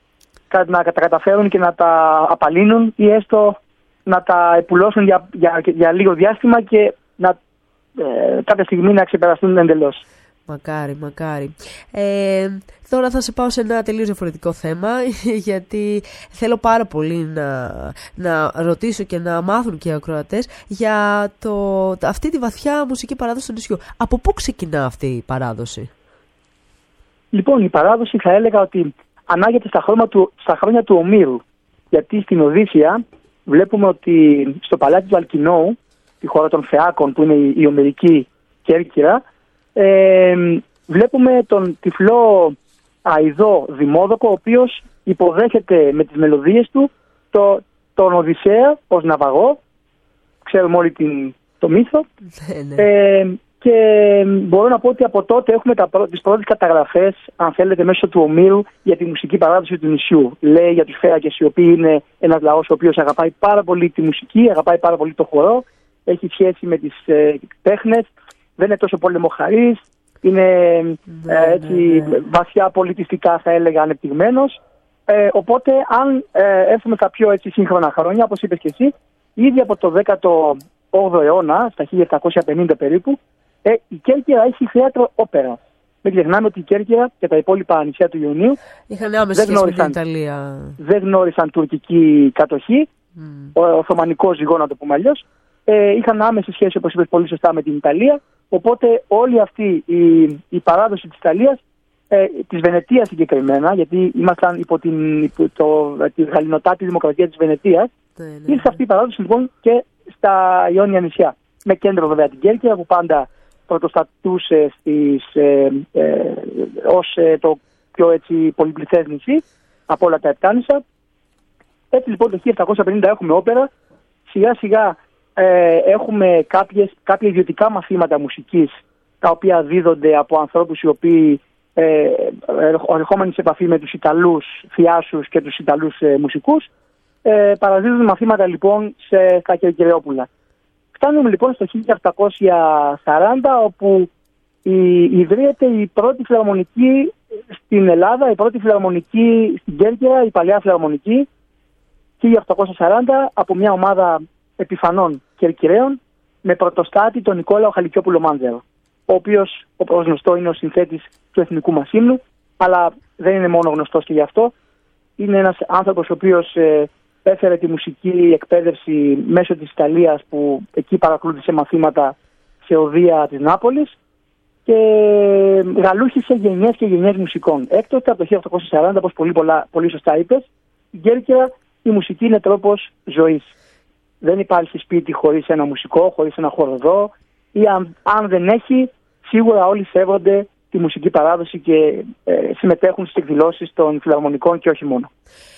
να τα καταφέρουν και να τα απαλύνουν ή έστω να τα επουλώσουν για, για, για λίγο διάστημα και να, ε, κάποια στιγμή να ξεπεραστούν εντελώς. Μακάρι, μακάρι. Ε, τώρα θα σε πάω σε ένα τελείως διαφορετικό θέμα, γιατί θέλω πάρα πολύ να, να ρωτήσω και να μάθουν και οι ακροατές για το, αυτή τη βαθιά μουσική παράδοση του νησιού. Από πού ξεκινά αυτή η παράδοση? Λοιπόν, η παράδοση θα έλεγα ότι ανάγεται στα χρόνια του, στα χρόνια του Ομήρου. Γιατί στην Οδύσσεια βλέπουμε ότι στο παλάτι του Αλκινόου, τη χώρα των Φεάκων που είναι η, η Ομηρική Κέρκυρα, ε, βλέπουμε τον τυφλό αηδό Δημόδοκο, ο οποίος υποδέχεται με τις μελωδίες του το, τον Οδυσσέα ως ναυαγό. Ξέρουμε όλοι την, το μύθο. ε, και μπορώ να πω ότι από τότε έχουμε τα, τις πρώτες καταγραφές, αν θέλετε, μέσω του Ομήρου για τη μουσική παράδοση του νησιού. Λέει για τους Φέακες, οι οποίοι είναι ένας λαός ο οποίος αγαπάει πάρα πολύ τη μουσική, αγαπάει πάρα πολύ το χορό, έχει σχέση με τις ε, τέχνες, δεν είναι τόσο πολεμοχαρής, είναι ε, έτσι, βαθιά πολιτιστικά θα έλεγα ανεπτυγμένος. Ε, οπότε αν ε, έρθουμε στα πιο έτσι, σύγχρονα χρόνια, όπως είπες και εσύ, ήδη από το δέκατο όγδοο αιώνα, στα χίλια επτακόσια πενήντα περίπου, ε, η Κέρκυρα έχει θέατρο όπερα. Μην ξεχνάμε ότι η Κέρκυρα και τα υπόλοιπα νησιά του Ιωνίου είχαν άμεση σχέση με την Ιταλία. Δεν γνώρισαν τουρκική κατοχή, mm. ο Οθωμανικό ζυγό να το πούμε αλλιώς. Ε, είχαν άμεση σχέση, όπως είπες πολύ σωστά, με την Ιταλία. Οπότε όλη αυτή η, η παράδοση της Ιταλίας, ε, της Βενετίας συγκεκριμένα, γιατί ήμασταν υπό την, υπό το, τη γαλλινοτάτη δημοκρατία της Βενετίας, ναι, ναι, ναι. Ήρθε αυτή η παράδοση λοιπόν και στα Ιόνια νησιά. Με κέντρο βέβαια την Κέρκυρα, που πάντα πρωτοστατούσε στις, ε, ε, ως ε, το πιο έτσι, πολυπληθές νησί από όλα τα επτάνησα. Έτσι λοιπόν το χίλια επτακόσια πενήντα έχουμε όπερα. Σιγά σιγά ε, έχουμε κάποιες, κάποια ιδιωτικά μαθήματα μουσικής, τα οποία δίδονται από ανθρώπους οι οποίοι ε, ερχόμενοι σε επαφή με τους Ιταλούς θειάσους και τους Ιταλούς ε, μουσικούς, ε, παραδίδουν μαθήματα λοιπόν σε, στα Κερκυραιόπουλα. Φτάνουμε λοιπόν στο χίλια επτακόσια σαράντα, όπου η, ιδρύεται η πρώτη φιλαρμονική στην Ελλάδα, η πρώτη φιλαρμονική στην Κέρκυρα, η Παλαιά Φιλαρμονική, χίλια επτακόσια σαράντα, από μια ομάδα επιφανών Κερκυραίων, με πρωτοστάτη τον Νικόλαο Χαλικιόπουλο Μάντζερο, ο οποίος, όπως γνωστό, είναι ο συνθέτης του εθνικού μας ύμνου, αλλά δεν είναι μόνο γνωστός και γι' αυτό. Είναι ένας άνθρωπος ο οποίος ε, έφερε τη μουσική εκπαίδευση μέσω της Ιταλίας, που εκεί παρακολούθησε μαθήματα σε οδεία της Νάπολης, και γαλούχησε γενιές και γενιές μουσικών. Έκτοτε, από το χίλια επτακόσια σαράντα, όπως πολύ, πολλά, πολύ σωστά είπες, στην Κέρκυρα η μουσική είναι τρόπος ζωής. Δεν υπάρχει σπίτι χωρίς ένα μουσικό, χωρίς ένα χοροδό, ή αν, αν δεν έχει, σίγουρα όλοι σέβονται τη μουσική παράδοση και ε, συμμετέχουν στις εκδηλώσεις των φιλαρμονικών και όχι μόνο.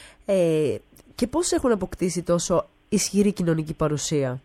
Ε, και πώς έχουν αποκτήσει τόσο ισχυρή κοινωνική παρουσία,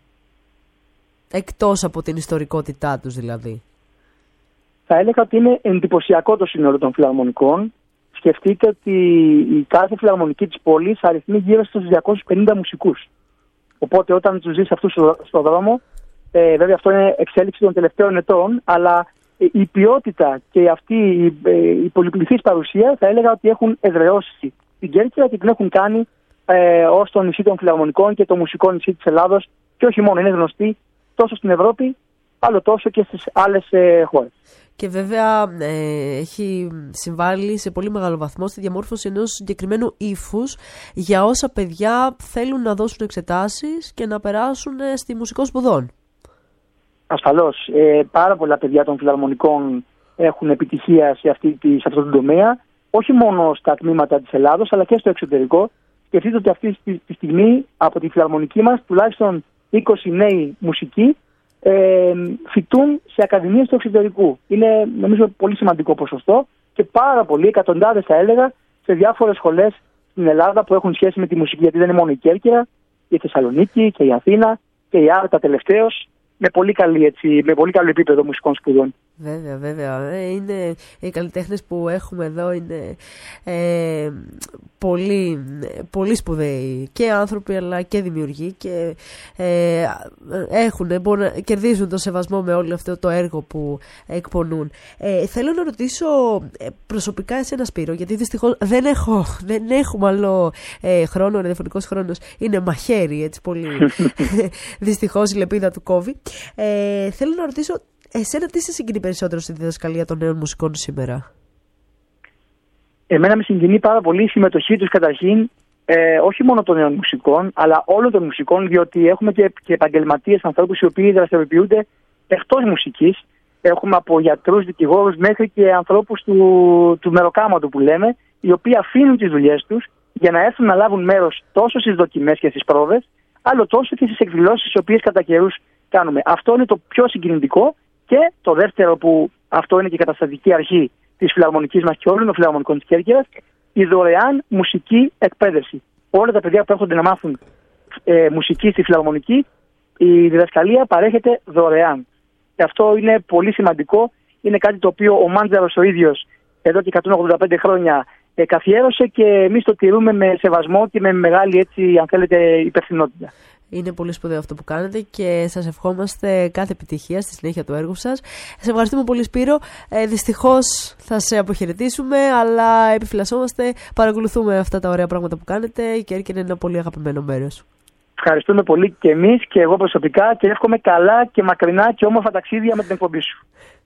εκτός από την ιστορικότητά τους δηλαδή? Θα έλεγα ότι είναι εντυπωσιακό το σύνολο των φιλαρμονικών. Σκεφτείτε ότι η κάθε φιλαρμονική της πόλης αριθμεί γύρω στους διακόσιους πενήντα μουσικούς. Οπότε όταν τους ζεις αυτούς στον δρόμο, ε, βέβαια αυτό είναι εξέλιξη των τελευταίων ετών, αλλά η ποιότητα και αυτή η, η πολυπληθής παρουσία θα έλεγα ότι έχουν εδραιώσει την Κέρκυρα και την έχουν κάνει ε, ως το νησί των φιλαρμονικών και το μουσικό νησί της Ελλάδος, και όχι μόνο, είναι γνωστή τόσο στην Ευρώπη, άλλο τόσο και στις άλλες ε, χώρες. Και βέβαια ε, έχει συμβάλει σε πολύ μεγάλο βαθμό στη διαμόρφωση ενός συγκεκριμένου ύφους για όσα παιδιά θέλουν να δώσουν εξετάσεις και να περάσουν στη μουσικό σπουδών. Ασφαλώς. Ε, πάρα πολλά παιδιά των φιλαρμονικών έχουν επιτυχία σε, αυτή, σε αυτό το τομέα, όχι μόνο στα τμήματα της Ελλάδος, αλλά και στο εξωτερικό. Σκεφτείτε ότι αυτή τη στιγμή από τη φιλαρμονική μας τουλάχιστον είκοσι νέοι μουσικοί Ε, φοιτούν σε ακαδημίες του εξωτερικού. Είναι νομίζω πολύ σημαντικό ποσοστό, και πάρα πολλοί, εκατοντάδες θα έλεγα, σε διάφορες σχολές στην Ελλάδα που έχουν σχέση με τη μουσική, γιατί δεν είναι μόνο η Κέρκυρα, η Θεσσαλονίκη και η Αθήνα και η Άρτα τελευταίως, με πολύ, καλή, έτσι, με πολύ καλό επίπεδο μουσικών σπουδών. Βέβαια, βέβαια. Είναι, οι καλλιτέχνες που έχουμε εδώ είναι ε, πολύ, πολύ σπουδαίοι και άνθρωποι, αλλά και δημιουργοί, και ε, έχουν, μπορούν να κερδίζουν το σεβασμό με όλο αυτό το έργο που εκπονούν. Ε, θέλω να ρωτήσω προσωπικά εσένα, Σπύρο, γιατί δυστυχώς δεν, έχω, δεν έχουμε άλλο ε, χρόνο, ο ραδιοφωνικός χρόνος είναι μαχαίρι, έτσι πολύ δυστυχώς η λεπίδα του κόβει. Ε, θέλω να ρωτήσω, εσένα τι σε συγκινεί περισσότερο στη διδασκαλία των νέων μουσικών σήμερα? Εμένα με συγκινεί πάρα πολύ η συμμετοχή τους καταρχήν, ε, όχι μόνο των νέων μουσικών, αλλά όλων των μουσικών, διότι έχουμε και, και επαγγελματίες ανθρώπους οι οποίοι δραστηριοποιούνται εκτός μουσικής. Έχουμε από γιατρούς, δικηγόρους μέχρι και ανθρώπους του, του μεροκάματου που λέμε, οι οποίοι αφήνουν τις δουλειές τους για να έρθουν να λάβουν μέρος τόσο στις δοκιμές και στις πρόβες, άλλο τόσο και στις εκδηλώσεις τις οποίες κατά καιρούς κάνουμε. Αυτό είναι το πιο συγκινητικό. Και το δεύτερο, που αυτό είναι και η καταστατική αρχή της φιλαρμονικής μας και όλων των φιλαρμονικών της Κέρκυρας, η δωρεάν μουσική εκπαίδευση. Όλα τα παιδιά που έρχονται να μάθουν ε, μουσική στη φιλαρμονική, η διδασκαλία παρέχεται δωρεάν. Και αυτό είναι πολύ σημαντικό. Είναι κάτι το οποίο ο Μάντζαρος ο ίδιος εδώ και εκατόν ογδόντα πέντε χρόνια ε, καθιέρωσε και εμείς το τηρούμε με σεβασμό και με μεγάλη, έτσι, αν θέλετε, υπευθυνότητα. Είναι πολύ σπουδαίο αυτό που κάνετε και σας ευχόμαστε κάθε επιτυχία στη συνέχεια του έργου σας. Σας ευχαριστούμε πολύ, Σπύρο. Ε, δυστυχώς θα σε αποχαιρετήσουμε, αλλά επιφυλασσόμαστε. Παρακολουθούμε αυτά τα ωραία πράγματα που κάνετε. Η Κέρκυρα είναι ένα πολύ αγαπημένο μέρος. Ευχαριστούμε πολύ και εμείς και εγώ προσωπικά και εύχομαι καλά και μακρινά και όμορφα ταξίδια με την εκπομπή σου.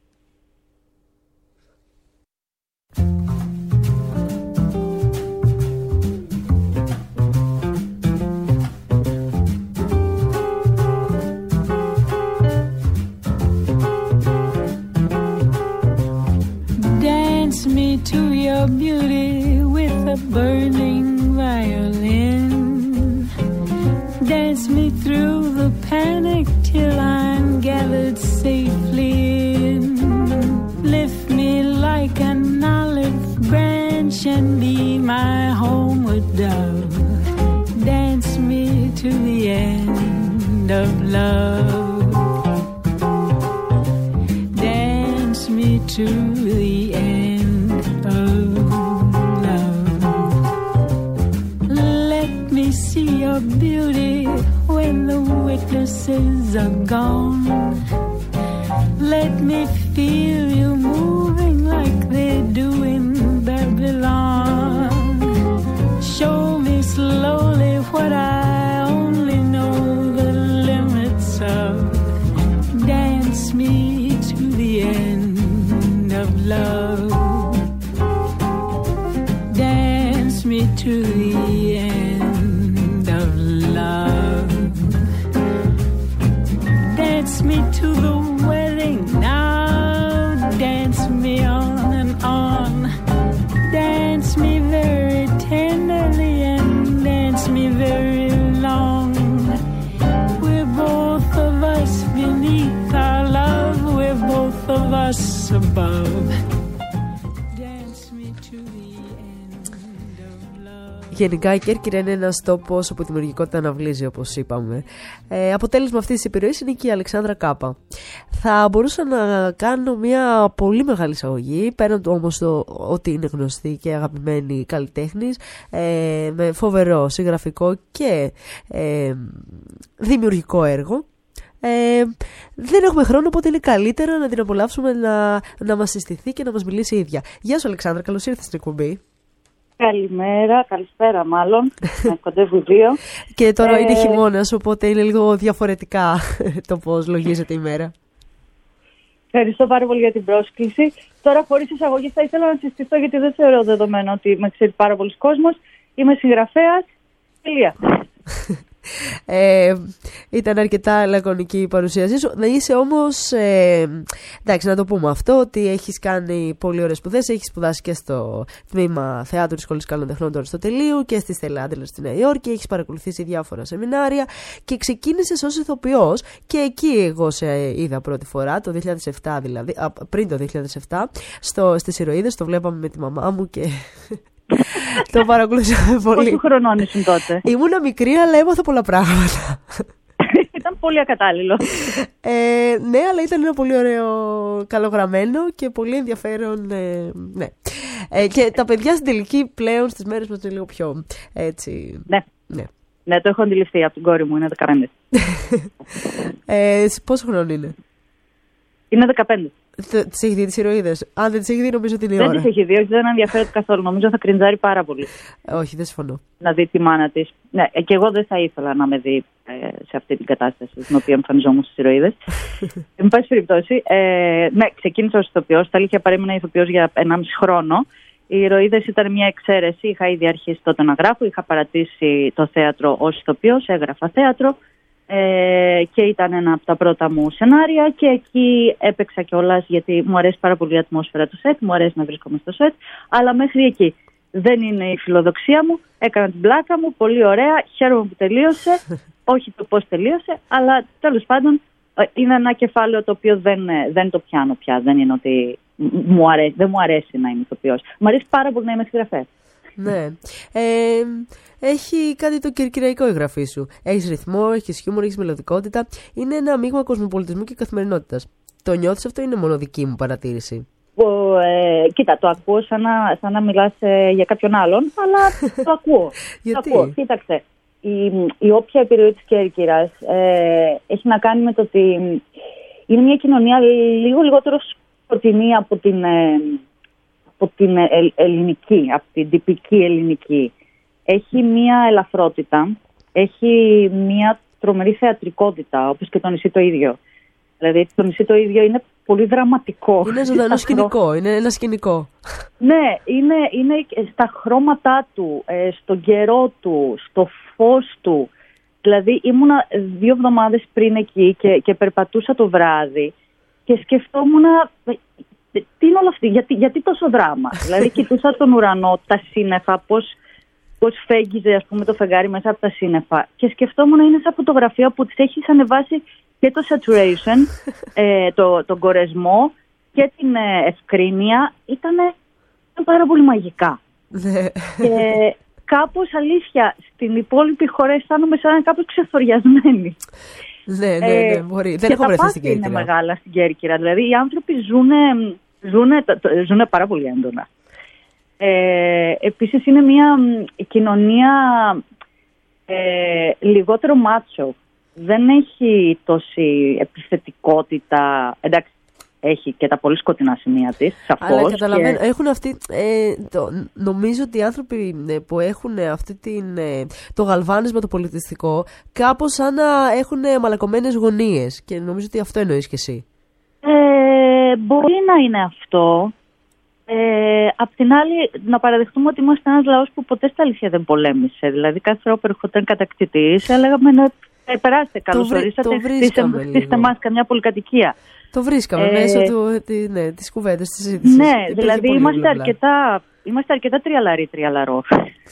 Dance me to your beauty with a burning violin. Dance me through the panic till I'm gathered safely in. Lift me like an olive branch and be my homeward dove. Dance me to the end of love. Dance me to the end of love. Let me see your beauty when the witnesses are gone. Let me feel you moving like they do in Babylon. Show me slowly what I only know the limits of. Dance me to the end of love. Dance me to the end of love. Dance me to the wedding now. Dance me on and on. Dance me very tenderly and dance me very long. We're both of us beneath our love. We're both of us above. Dance me to the end of love. Γενικά η Κέρκυρα είναι ένας τόπος όπου η δημιουργικότητα αναβλύζει, όπως είπαμε. Ε, αποτέλεσμα αυτής της επιρροής είναι και η Αλεξάνδρα Κάπα. Θα μπορούσα να κάνω μια πολύ μεγάλη εισαγωγή, πέραν του όμως το ότι είναι γνωστή και αγαπημένη καλλιτέχνης, ε, με φοβερό συγγραφικό και ε, δημιουργικό έργο. Ε, δεν έχουμε χρόνο, οπότε είναι καλύτερο να την απολαύσουμε, να, να μας συστηθεί και να μας μιλήσει η ίδια. Γεια σου, Αλεξάνδρα, καλώς ήρθες στην εκπομπή. Καλημέρα, καλησπέρα μάλλον. Κοντεύει δύο. Και τώρα ε... είναι χειμώνας, οπότε είναι λίγο διαφορετικά το πώς λογίζεται η μέρα. Ευχαριστώ πάρα πολύ για την πρόσκληση. Τώρα, χωρίς εισαγωγή, θα ήθελα να συστηθώ, γιατί δεν θεωρώ δεδομένο ότι με ξέρει πάρα πολλοί κόσμος. Είμαι συγγραφέας. Τελεία. Ε, ήταν αρκετά λακωνική η παρουσίασή σου. Να είσαι όμως, ε, εντάξει, να το πούμε αυτό, ότι έχεις κάνει πολύ ωραίες σπουδές. Έχεις σπουδάσει και στο τμήμα θεάτρου της Σχολής Καλών Τεχνών του Αριστοτελείου και στη Στέλλα Άντελερ στη Νέα Υόρκη. Έχεις παρακολουθήσει διάφορα σεμινάρια και ξεκίνησες ως ηθοποιός. Και εκεί εγώ σε είδα πρώτη φορά, το δύο χιλιάδες επτά δηλαδή, α, πριν το δύο χιλιάδες επτά, στο, στις Ηρωίδες. Το βλέπαμε με τη μαμά μου και το παρακολουθήσαμε πολύ. Πόσο χρονών ήσουν τότε? Ήμουνα μικρή, αλλά έμαθα πολλά πράγματα. Ήταν πολύ ακατάλληλο. Ε, ναι, αλλά ήταν ένα πολύ ωραίο, καλογραμμένο και πολύ ενδιαφέρον. Ε, ναι. Ε, και τα παιδιά στην τελική πλέον στις μέρες μας είναι λίγο πιο έτσι. Ναι. Ναι, ναι, το έχω αντιληφθεί από την κόρη μου, είναι δεκαπέντε. ε, πόσο χρόνο είναι? Είναι δεκαπέντε. Τις έχει δει τις ηρωίδες? Αν δεν τις έχει δει, νομίζω ότι είναι η ώρα. Δεν τις έχει δει, όχι, δεν ενδιαφέρεται καθόλου. Νομίζω θα κριντζάρει πάρα πολύ. Όχι, δεν συμφωνώ. Να δει τη μάνα της. Ναι, και εγώ δεν θα ήθελα να με δει ε, σε αυτή την κατάσταση στην οποία εμφανιζόμουν στις ηρωίδες. Εν πάση περιπτώσει, ε, ναι, ξεκίνησα ως ηθοποιός. Στα αλήθεια παρέμεινα ηθοποιός για ενάμιση χρόνο. Οι ηρωίδες ήταν μια εξαίρεση. Είχα ήδη αρχίσει τότε να γράφω. Είχα παρατήσει το θέατρο ως ηθοποιός. Έγραφα θέατρο. Ε, και ήταν ένα από τα πρώτα μου σενάρια και εκεί έπαιξα κιόλας, γιατί μου αρέσει πάρα πολύ η ατμόσφαιρα του σετ, μου αρέσει να βρίσκομαι στο σετ, αλλά μέχρι εκεί. Δεν είναι η φιλοδοξία μου, έκανα την πλάκα μου, πολύ ωραία, χαίρομαι που τελείωσε, όχι το πώς τελείωσε, αλλά τέλος πάντων είναι ένα κεφάλαιο το οποίο δεν, δεν το πιάνω πια, δεν είναι ότι μου αρέσει, δεν μου αρέσει να είμαι ηθοποιός. Μου αρέσει πάρα πολύ να είμαι συγγραφέας. Ναι. Ε, έχει κάτι το κερκυραϊκό η γραφή σου. Έχεις ρυθμό, έχεις χιούμορ, έχεις μελωδικότητα. Είναι ένα μείγμα κοσμοπολιτισμού και καθημερινότητας. Το νιώθεις αυτό ή είναι μόνο δική μου παρατήρηση? Ο, ε, κοίτα, το ακούω σαν να, σαν να μιλάς ε, για κάποιον άλλον, αλλά το ακούω. Γιατί? Το ακούω. Κοίταξε, η, η όποια επιρροή της Κέρκυρας ε, έχει να κάνει με το ότι είναι μια κοινωνία λίγο λιγότερο σκοτεινή από την... Ε, από την ελληνική, από την τυπική ελληνική. Έχει μία ελαφρότητα, έχει μία τρομερή θεατρικότητα, όπως και το νησί το ίδιο. Δηλαδή το νησί το ίδιο είναι πολύ δραματικό. Είναι ζωντανό σκηνικό, είναι ένα σκηνικό. Ναι, είναι, είναι στα χρώματά του, στον καιρό του, στο φως του. Δηλαδή ήμουνα δύο εβδομάδες πριν εκεί και, και περπατούσα το βράδυ και σκεφτόμουν... Τι είναι όλο αυτό, γιατί, γιατί τόσο δράμα? Δηλαδή κοιτούσα τον ουρανό, τα σύννεφα, πώς, πώς φέγγιζε ας πούμε το φεγγάρι μέσα από τα σύννεφα και σκεφτόμουν είναι σαν φωτογραφία που τις έχεις ανεβάσει και το saturation, ε, το, τον κορεσμό και την ε, ευκρίνεια. Ήταν πάρα πολύ μαγικά. Και κάπως αλήθεια στην υπόλοιπη χώρα αισθάνομαι σαν κάπως ξεθοριασμένη. Ναι, ναι, ναι, μπορεί. Δεν έχω βρεθεί στην Κέρκυρα. Είναι μεγάλα στην Κέρκυρα. Δηλαδή οι άνθρωποι ζουνε, ζουνε, ζουνε πάρα πολύ έντονα. Ε, επίσης είναι μια κοινωνία ε, λιγότερο μάτσο. Δεν έχει τόση επιθετικότητα. Εντάξει, έχει και τα πολύ σκοτεινά σημεία της, σαφώς. Αλλά καταλαβαίνω, και... έχουν αυτή, ε, το, νομίζω ότι οι άνθρωποι που έχουν αυτή την, ε, το γαλβάνισμα το πολιτιστικό, κάπως σαν να έχουν μαλακωμένες γωνίες. Και νομίζω ότι αυτό εννοείς και εσύ. Ε, μπορεί να είναι αυτό. Ε, απ' την άλλη, να παραδεχτούμε ότι είμαστε ένας λαός που ποτέ στα αλήθεια δεν πολέμησε. Δηλαδή, κάθε φορά που ερχόταν κατακτητής, έλεγαμε να ε, περάστε, καλώς ορίσατε, χτίστε μας καμιά πολυκατοικία. Το βρίσκαμε ε, μέσω του, τη, ναι, της κουβέντας, της συζήτησης. Ναι, δηλαδή είμαστε αρκετά, είμαστε αρκετά τριαλαροί, τριαλαρό.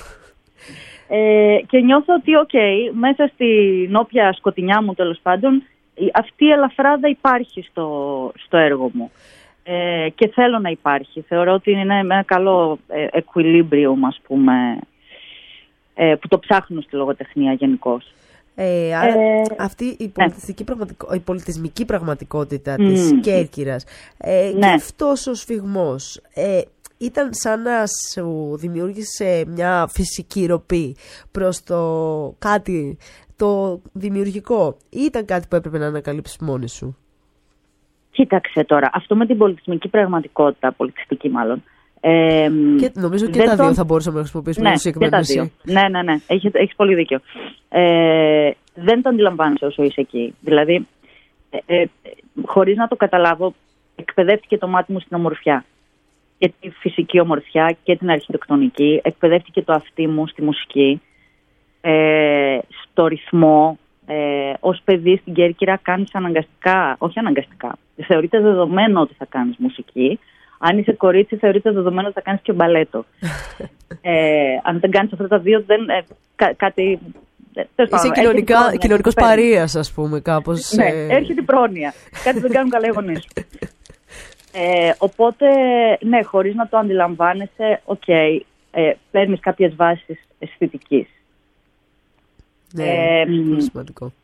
ε, και νιώθω ότι, οκ, okay, μέσα στην όποια σκοτεινιά μου τέλος πάντων, αυτή η ελαφράδα υπάρχει στο, στο έργο μου. Ε, και θέλω να υπάρχει. Θεωρώ ότι είναι ένα καλό ε, equilibrium, ας πούμε, ε, που το ψάχνω στη λογοτεχνία γενικώς. Ε, άρα ε, αυτή η, πολιτιστική πραγματικο... η πολιτισμική πραγματικότητα mm. της Κέρκυρας ε, ναι. και αυτός ο σφιγμός ε, ήταν σαν να σου δημιούργησε μια φυσική ροπή προς το κάτι το δημιουργικό ή ήταν κάτι που έπρεπε να ανακαλύψεις μόνη σου? Κοίταξε τώρα, αυτό με την πολιτισμική πραγματικότητα, πολιτιστική μάλλον, Ε, και νομίζω και τα το... δύο θα μπορούσαμε να χρησιμοποιήσουμε ναι, το συγκεκριμένο. Ναι, ναι, ναι, έχεις, έχεις πολύ δίκιο. Ε, δεν το αντιλαμβάνεσαι όσο είσαι εκεί. Δηλαδή, ε, ε, χωρίς να το καταλάβω, εκπαιδεύτηκε το μάτι μου στην ομορφιά. Και τη φυσική ομορφιά και την αρχιτεκτονική. Εκπαιδεύτηκε το αυτί μου στη μουσική, ε, στο ρυθμό. Ε, ως παιδί στην Κέρκυρα κάνεις αναγκαστικά, όχι αναγκαστικά, θεωρείται δεδομένο ότι θα κάνεις μουσική. Αν είσαι κορίτσι, θεωρείται δεδομένο ότι θα κάνεις και μπαλέτο. ε, αν δεν κάνεις αυτά τα δύο, δεν, ε, κά, κάτι... Είσαι κοινωνικά, κοινωνικός παρείας, ας πούμε, κάπως. Ναι, ε... έρχεται η πρόνοια. Κάτι δεν κάνουν καλά οι γονείς. Ε, οπότε, ναι, χωρίς να το αντιλαμβάνεσαι, οκ, okay, ε, παίρνεις κάποιες βάσεις αισθητικής. Ναι, ε, σημαντικό. Αχ,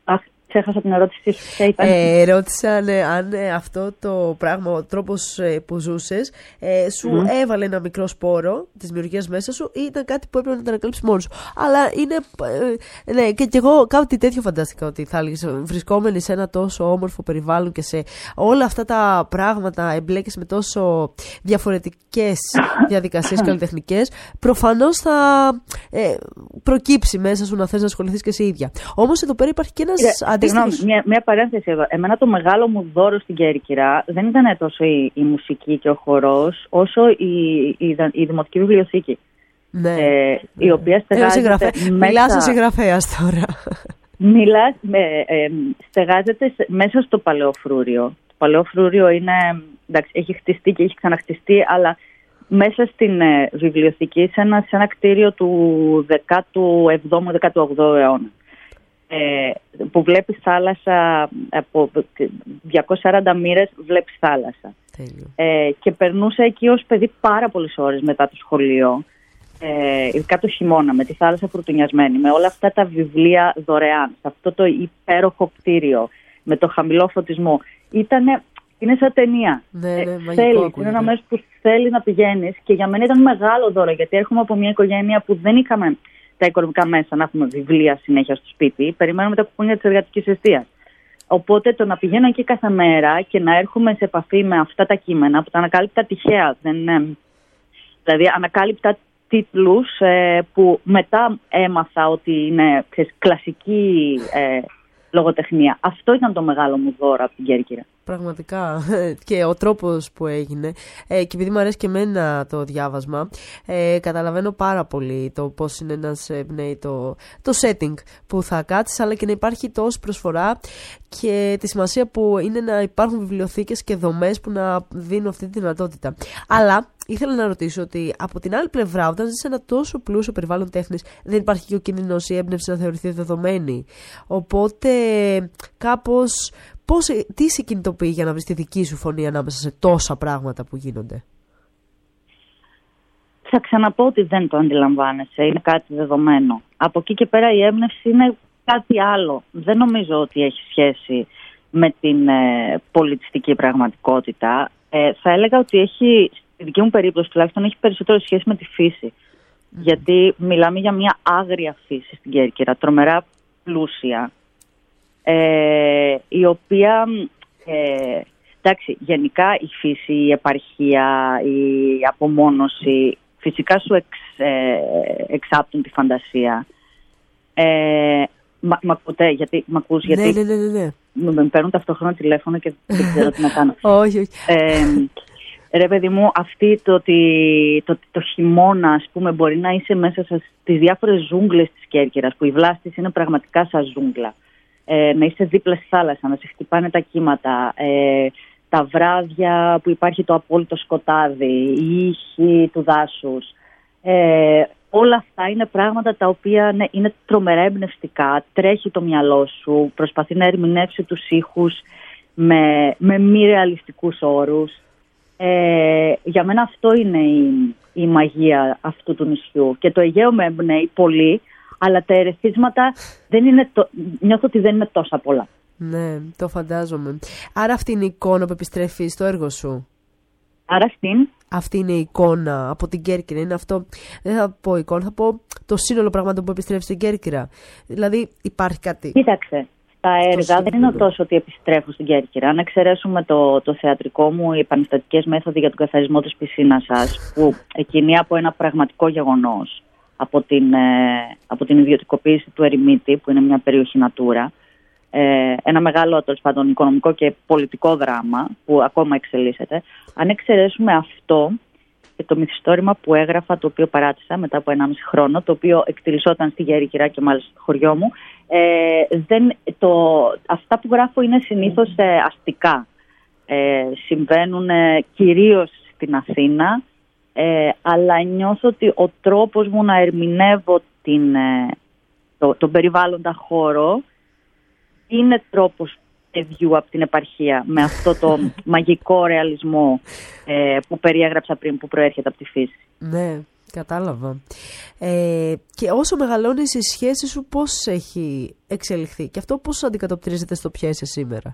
Ξέχασα την ερώτησή σου. Ποια ήταν? Ε, ρώτησα ναι, αν ε, αυτό το πράγμα, ο τρόπος ε, που ζούσες, ε, σου mm. έβαλε ένα μικρό σπόρο της δημιουργίας μέσα σου ή ήταν κάτι που έπρεπε να το ανακαλύψεις μόνος σου. Αλλά είναι. Ε, ναι, και, και εγώ κάτι τέτοιο φαντάστηκα ότι θα έλεγες. Βρισκόμενοι σε ένα τόσο όμορφο περιβάλλον και σε όλα αυτά τα πράγματα εμπλέκεσαι με τόσο διαφορετικές διαδικασίες καλλιτεχνικές, προφανώς θα ε, προκύψει μέσα σου να θες να ασχοληθείς και εσύ ίδια. Όμως εδώ πέρα υπάρχει και ένας αντίστοιχος. Συγγνώμη, μια, μια παρένθεση εδώ. Εμένα το μεγάλο μου δώρο στην Κέρκυρα δεν ήταν τόσο η, η μουσική και ο χορός, όσο η, η, η Δημοτική Βιβλιοθήκη. Ναι. Ε, η οποία στεγάζεται. Ε, μέσα... Μιλάς ως συγγραφέας τώρα. Μιλάς, ε, ε, στεγάζεται μέσα στο Παλαιό Φρούριο. Το Παλαιό Φρούριο είναι, εντάξει, έχει χτιστεί και έχει ξαναχτιστεί, αλλά μέσα στην ε, βιβλιοθήκη, σε ένα, σε ένα κτίριο του δεκάτου εβδόμου δεκάτου όγδοου αιώνα. Ε, που βλέπεις θάλασσα από διακόσιες σαράντα μοίρες, βλέπεις θάλασσα. Ε, και περνούσα εκεί ως παιδί πάρα πολλές ώρες μετά το σχολείο, ε, ειδικά το χειμώνα, με τη θάλασσα φουρτουνιασμένη, με όλα αυτά τα βιβλία δωρεάν, σε αυτό το υπέροχο κτίριο, με το χαμηλό φωτισμό. Ήτανε, είναι σαν ταινία. Ναι, ναι, ε, θέλει, είναι ένα μέρος που θέλει να πηγαίνεις, και για μένα ήταν μεγάλο δώρο, γιατί έρχομαι από μια οικογένεια που δεν είχαμε τα οικονομικά μέσα να έχουμε βιβλία συνέχεια στο σπίτι. Περιμένουμε τα κουπούνια της εργατικής εστίας. Οπότε το να πηγαίνω εκεί κάθε μέρα και να έρχομαι σε επαφή με αυτά τα κείμενα που τα ανακάλυπτα τυχαία. Δεν, δηλαδή ανακάλυπτα τίτλους ε, που μετά έμαθα ότι είναι ξέρεις, κλασική ε, λογοτεχνία. Αυτό ήταν το μεγάλο μου δώρο από την Κέρκυρα. Πραγματικά. Και ο τρόπος που έγινε. Ε, και επειδή μου αρέσει και εμένα το διάβασμα, ε, καταλαβαίνω πάρα πολύ το πώς είναι να σε εμπνέει το, το setting που θα κάτσεις, αλλά και να υπάρχει τόση προσφορά και τη σημασία που είναι να υπάρχουν βιβλιοθήκες και δομές που να δίνουν αυτή τη δυνατότητα. Αλλά ήθελα να ρωτήσω ότι από την άλλη πλευρά, όταν ζεις σε ένα τόσο πλούσιο περιβάλλον τέχνης, δεν υπάρχει και ο κίνδυνος η έμπνευση να θεωρηθεί δεδομένη. Οπότε κάπως. Πώς, τι σε κινητοποιεί για να βρεις τη δική σου φωνή ανάμεσα σε τόσα πράγματα που γίνονται? Θα ξαναπώ ότι δεν το αντιλαμβάνεσαι, είναι κάτι δεδομένο. Από εκεί και πέρα η έμπνευση είναι κάτι άλλο. Δεν νομίζω ότι έχει σχέση με την ε, πολιτιστική πραγματικότητα. Ε, θα έλεγα ότι έχει, στη δική μου περίπτωση τουλάχιστον, έχει περισσότερο σχέση με τη φύση. Mm. Γιατί μιλάμε για μια άγρια φύση στην Κέρκυρα, τρομερά πλούσια. Ε, η οποία, ε, εντάξει, γενικά η φύση, η επαρχία, η απομόνωση φυσικά σου εξ, ε, εξάπτουν τη φαντασία. Ε, μα, μ' ακούτε, γιατί μ' ακούς, ναι, γιατί ναι, ναι, ναι. με παίρνουν ταυτόχρονα τηλέφωνο και δεν ξέρω τι να κάνω. όχι, όχι. Ε, ρε παιδί μου, αυτή το ότι το, το χειμώνα, ας πούμε, μπορεί να είσαι μέσα στις διάφορες ζούγκλες της Κέρκυρας, που η Βλάστης είναι πραγματικά σαν ζούγκλα. Ε, να είσαι δίπλα στη θάλασσα, να σε χτυπάνε τα κύματα, ε, τα βράδια που υπάρχει το απόλυτο σκοτάδι, η ήχη του δάσους. Ε, όλα αυτά είναι πράγματα τα οποία ναι, είναι τρομερά εμπνευστικά, τρέχει το μυαλό σου, προσπαθεί να ερμηνεύσει τους ήχους με, με μη ρεαλιστικούς όρους. Ε, για μένα αυτό είναι η, η μαγεία αυτού του νησιού, και το Αιγαίο με εμπνέει πολύ, αλλά τα ερεθίσματα δεν είναι το... νιώθω ότι δεν είναι τόσα πολλά. Ναι, το φαντάζομαι. Άρα αυτή είναι η εικόνα που επιστρέφει στο έργο σου? Άρα στην... Αυτή είναι η εικόνα από την Κέρκυρα. Είναι αυτό, δεν θα πω εικόνα, θα πω το σύνολο πραγμάτων που επιστρέφει στην Κέρκυρα. Δηλαδή υπάρχει κάτι. Κοίταξε, τα έργα δεν είναι τόσο ότι επιστρέφω στην Κέρκυρα. Αν εξαιρέσουμε το, το θεατρικό μου, οι επαναστατικές μέθοδοι για τον καθαρισμό της πισίνας σας, που εκκινεί από ένα πραγματικό γεγονός, από την, ε, από την ιδιωτικοποίηση του Ερημίτη, που είναι μια περιοχή Natura, ε, ένα μεγάλο τέλος πάντων οικονομικό και πολιτικό δράμα που ακόμα εξελίσσεται. Αν εξαιρέσουμε αυτό και το μυθιστόρημα που έγραφα, το οποίο παράτησα μετά από ενάμιση χρόνο, το οποίο εκτιλισόταν στη Γέρικυρα και μάλιστα στο χωριό μου, ε, δεν, το, αυτά που γράφω είναι συνήθως ε, αστικά. Ε, συμβαίνουν ε, κυρίως στην Αθήνα, Ε, αλλά νιώθω ότι ο τρόπος μου να ερμηνεύω την, ε, το, τον περιβάλλοντα χώρο είναι τρόπος παιδιού από την επαρχία, με αυτό το μαγικό ρεαλισμό ε, που περιέγραψα πριν, που προέρχεται από τη φύση. Ναι. Κατάλαβα. Ε, και όσο μεγαλώνεις, η σχέση σου πώς έχει εξελιχθεί και αυτό πώς αντικατοπτρίζεται στο ποια είσαι σήμερα?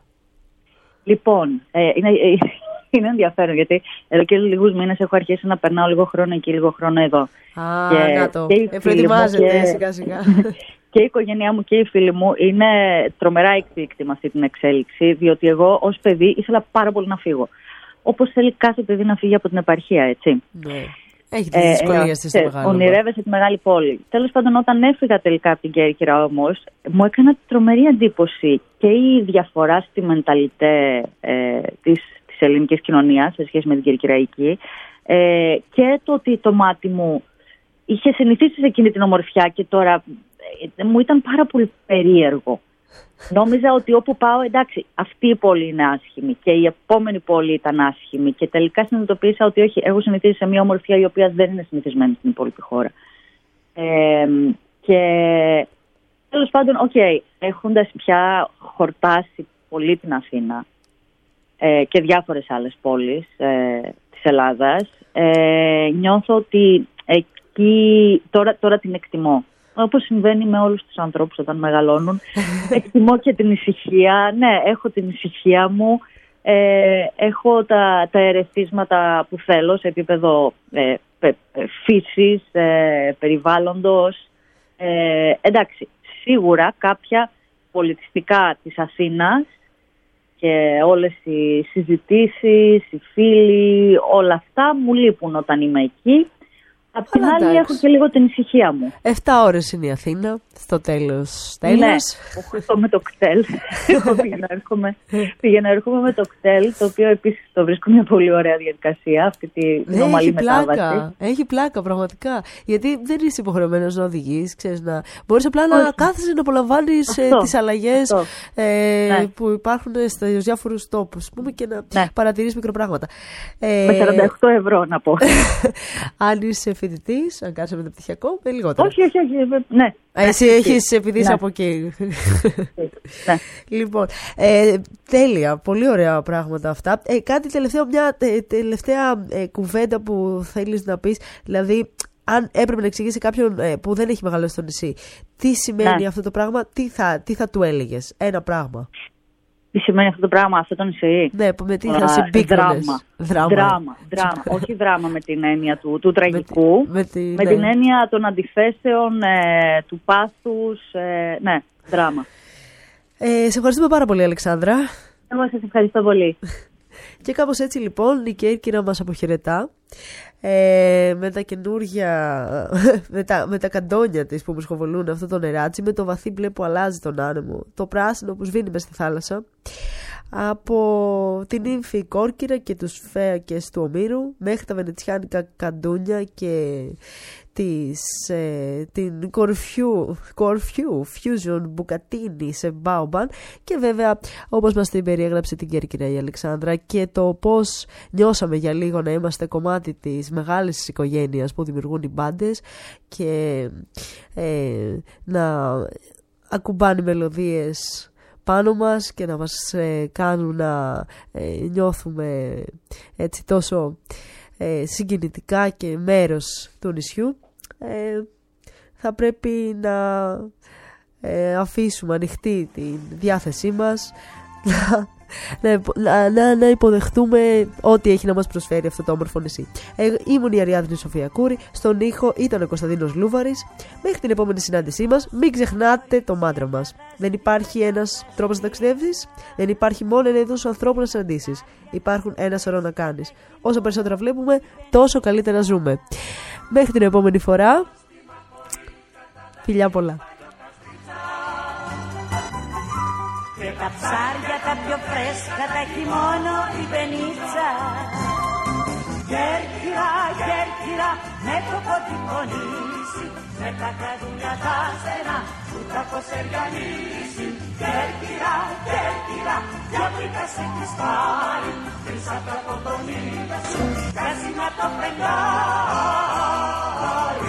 Λοιπόν, ε, είναι, ε, είναι ενδιαφέρον γιατί εδώ και λίγους μήνες έχω αρχίσει να περνάω λίγο χρόνο εκεί, λίγο χρόνο εδώ. Α, και, να το. Και προετοιμάζεται και, σιγά σιγά. Και η οικογένειά μου και οι φίλοι μου είναι τρομερά εκπλήκτοι με αυτή την εξέλιξη, διότι εγώ ως παιδί ήθελα πάρα πολύ να φύγω. Όπως θέλει κάθε παιδί να φύγει από την επαρχία, έτσι. Ναι. Έχει τις δυσκολίες της στο μεγάλο. Ονειρεύεσαι τη μεγάλη πόλη. Τέλος πάντων, όταν έφυγα τελικά από την Κέρκυρα όμως, μου έκανα τρομερή εντύπωση και η διαφορά στη μενταλιτέ ε, της, της ελληνικής κοινωνίας σε σχέση με την Κερκυραϊκή ε, και το ότι το μάτι μου είχε συνηθίσει σε εκείνη την ομορφιά και τώρα ε, μου ήταν πάρα πολύ περίεργο. Νόμιζα ότι όπου πάω, εντάξει, αυτή η πόλη είναι άσχημη και η επόμενη πόλη ήταν άσχημη και τελικά συνειδητοποίησα ότι όχι, έχω συνηθίσει σε μια ομορφιά η οποία δεν είναι συνηθισμένη στην υπόλοιπη χώρα. Ε, και τέλος πάντων, οκ, okay, έχοντας πια χορτάσει πολύ την Αθήνα ε, και διάφορες άλλες πόλεις ε, της Ελλάδας, ε, νιώθω ότι εκεί τώρα, τώρα την εκτιμώ. Όπως συμβαίνει με όλους τους ανθρώπους όταν μεγαλώνουν. Εκτιμώ και την ησυχία. Ναι, έχω την ησυχία μου. Ε, έχω τα, τα ερεθίσματα που θέλω σε επίπεδο ε, ε, φύσης, ε, περιβάλλοντος. Ε, εντάξει, σίγουρα κάποια πολιτιστικά της Αθήνας και όλες οι συζητήσεις, οι φίλοι, όλα αυτά μου λείπουν όταν είμαι εκεί. Απ' την άλλη εντάξει. Έχω και λίγο την ησυχία μου. Εφτά ώρες είναι η Αθήνα, στο τέλος. τέλος. Ναι, οκτώ με το κτέλ. Εγώ πήγαινα έρχομαι, πήγαινα έρχομαι με το κτέλ, το οποίο επίσης το βρίσκω μια πολύ ωραία διαδικασία, αυτή τη ναι, ομαλή έχει μετάβαση. Πλάκα, έχει πλάκα πραγματικά. Γιατί δεν είσαι υποχρεωμένος να οδηγείς, ξέρεις, να... μπορείς απλά να κάθεσαι να απολαμβάνεις ε, τις αλλαγές ε, ναι. που υπάρχουν στους διάφορους τόπους πούμε, και να ναι. παρατηρείς μικροπράγματα. Ε, με σαράντα οκτώ ευρώ να πω. Αν είσαι φοιτητής, αν κάτσε μεταπτυχιακό, με λιγότερο. Όχι, όχι, όχι. Ναι. Εσύ έχεις επειδή είσαι από εκεί. Ναι. Λοιπόν, ε, τέλεια, πολύ ωραία πράγματα αυτά. Ε, κάτι τελευταίο, μια τε, τελευταία ε, κουβέντα που θέλεις να πεις, δηλαδή αν έπρεπε να εξηγήσει κάποιον ε, που δεν έχει μεγαλώσει στο νησί, τι σημαίνει ναι. αυτό το πράγμα, τι θα, τι θα του έλεγες, ένα πράγμα. Τι σημαίνει αυτό το πράγμα, αυτό το νησί? Ναι, με τι θα συμπίκνωνες. Δράμα. Δράμα. Δράμα. Όχι δράμα με την έννοια του, του τραγικού. Με, τη, με, τη, με ναι. την έννοια των αντιθέσεων, ε, του πάθους. Ε, ναι, δράμα. Ε, σε ευχαριστούμε πάρα πολύ, Αλεξάνδρα. Εγώ σας ευχαριστώ πολύ. Και κάπως έτσι λοιπόν η Κέρκυρα μας αποχαιρετά. Ε, με τα καινούργια, με τα, με τα καντόνια της που μου σχοβολούν αυτό το νεράτσι, με το βαθύ μπλε που αλλάζει τον άνεμο, το πράσινο που σβήνει μες στη θάλασσα, από την ύμφη Κόρκυρα και τους φέακες του Ομήρου μέχρι τα βενετσιάνικα καντούνια και της, ε, την κορφιού, κορφιού fusion μπουκατίνι σε μπάουμπαν και βέβαια όπως μας την περιέγραψε την Κέρκυρα η Αλεξάνδρα και το πώς νιώσαμε για λίγο να είμαστε κομμάτι της μεγάλης οικογένειας που δημιουργούν οι μπάντες και ε, να ακουμπάνε μελωδίες πάνω μας και να μας ε, κάνουν να ε, νιώθουμε έτσι τόσο ε, συγκινητικά και μέρος του νησιού, ε, θα πρέπει να ε, αφήσουμε ανοιχτή τη διάθεσή μας να, να, να, να υποδεχτούμε ό,τι έχει να μας προσφέρει αυτό το όμορφο νησί. Ε, ήμουν η Αριάδνη Σοφία Κούρη, στον ήχο ήταν ο Κωνσταντίνος Λούβαρης. Μέχρι την επόμενη συνάντησή μας, μην ξεχνάτε το μάντρα μας. Δεν υπάρχει ένας τρόπος να ταξιδεύεις, δεν υπάρχει μόνο ένα είδος ανθρώπου να συναντήσεις. Υπάρχουν ένα σωρό να κάνεις. Όσο περισσότερα βλέπουμε, τόσο καλύτερα ζούμε. Μέχρι την επόμενη φορά, φιλιά πολλά. Και τα ψάρια τα πιο φρέσκα τα έχει μόνο η πενίτσα. Κέρκυρα, Κέρκυρα, με το κοντικονίσι, με τα καδούνια τα στενά, που τα φωσεριανίσει. Κέρκυρα, Κέρκυρα, για πίτα σε κρυστάλλι, πίσω από τα κοντονίδα σου, κάζει να το φεγγάρι.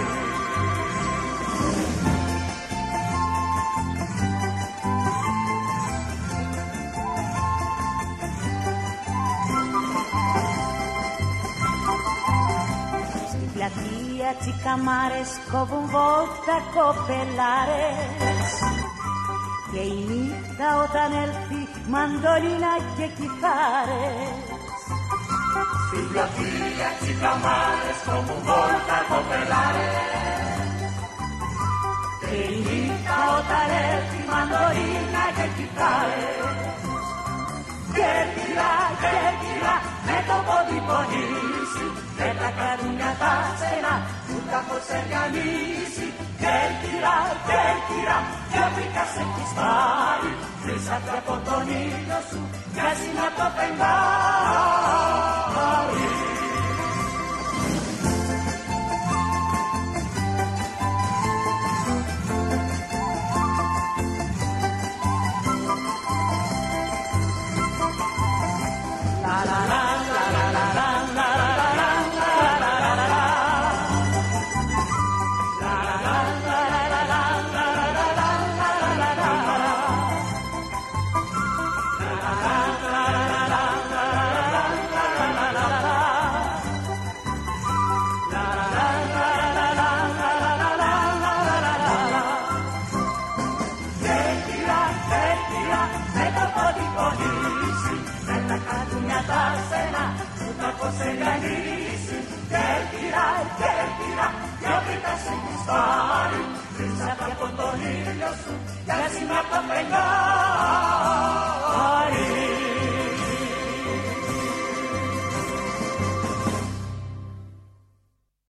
έτσι καμάρες κόβουν βόλτα κοπελάρες. Και η νύχτα όταν έλθει μαντολίνα και κιθάρες. Στην πλατεία έτσι καμάρες κόβουν βόλτα κοπελάρες. Και η νύχτα όταν έρθει μαντολίνα και κιθάρες. Κέρκυρα, κέρκυρα, με το πόδι πονήσει, με τα καρούνια τα στενά, που τα φως εργανίσει. Κέρκυρα, κέρκυρα, δυο βρήκας έχεις πάρει, τρεις από τον ήλιο σου, μοιάζει να το φεγγάρι. Κέρκυρα, κέρκυρα, δυο βρήκας έχεις πάρει, τρεις από τον ήλιο σου, μοιάζει να το φεγγάρι.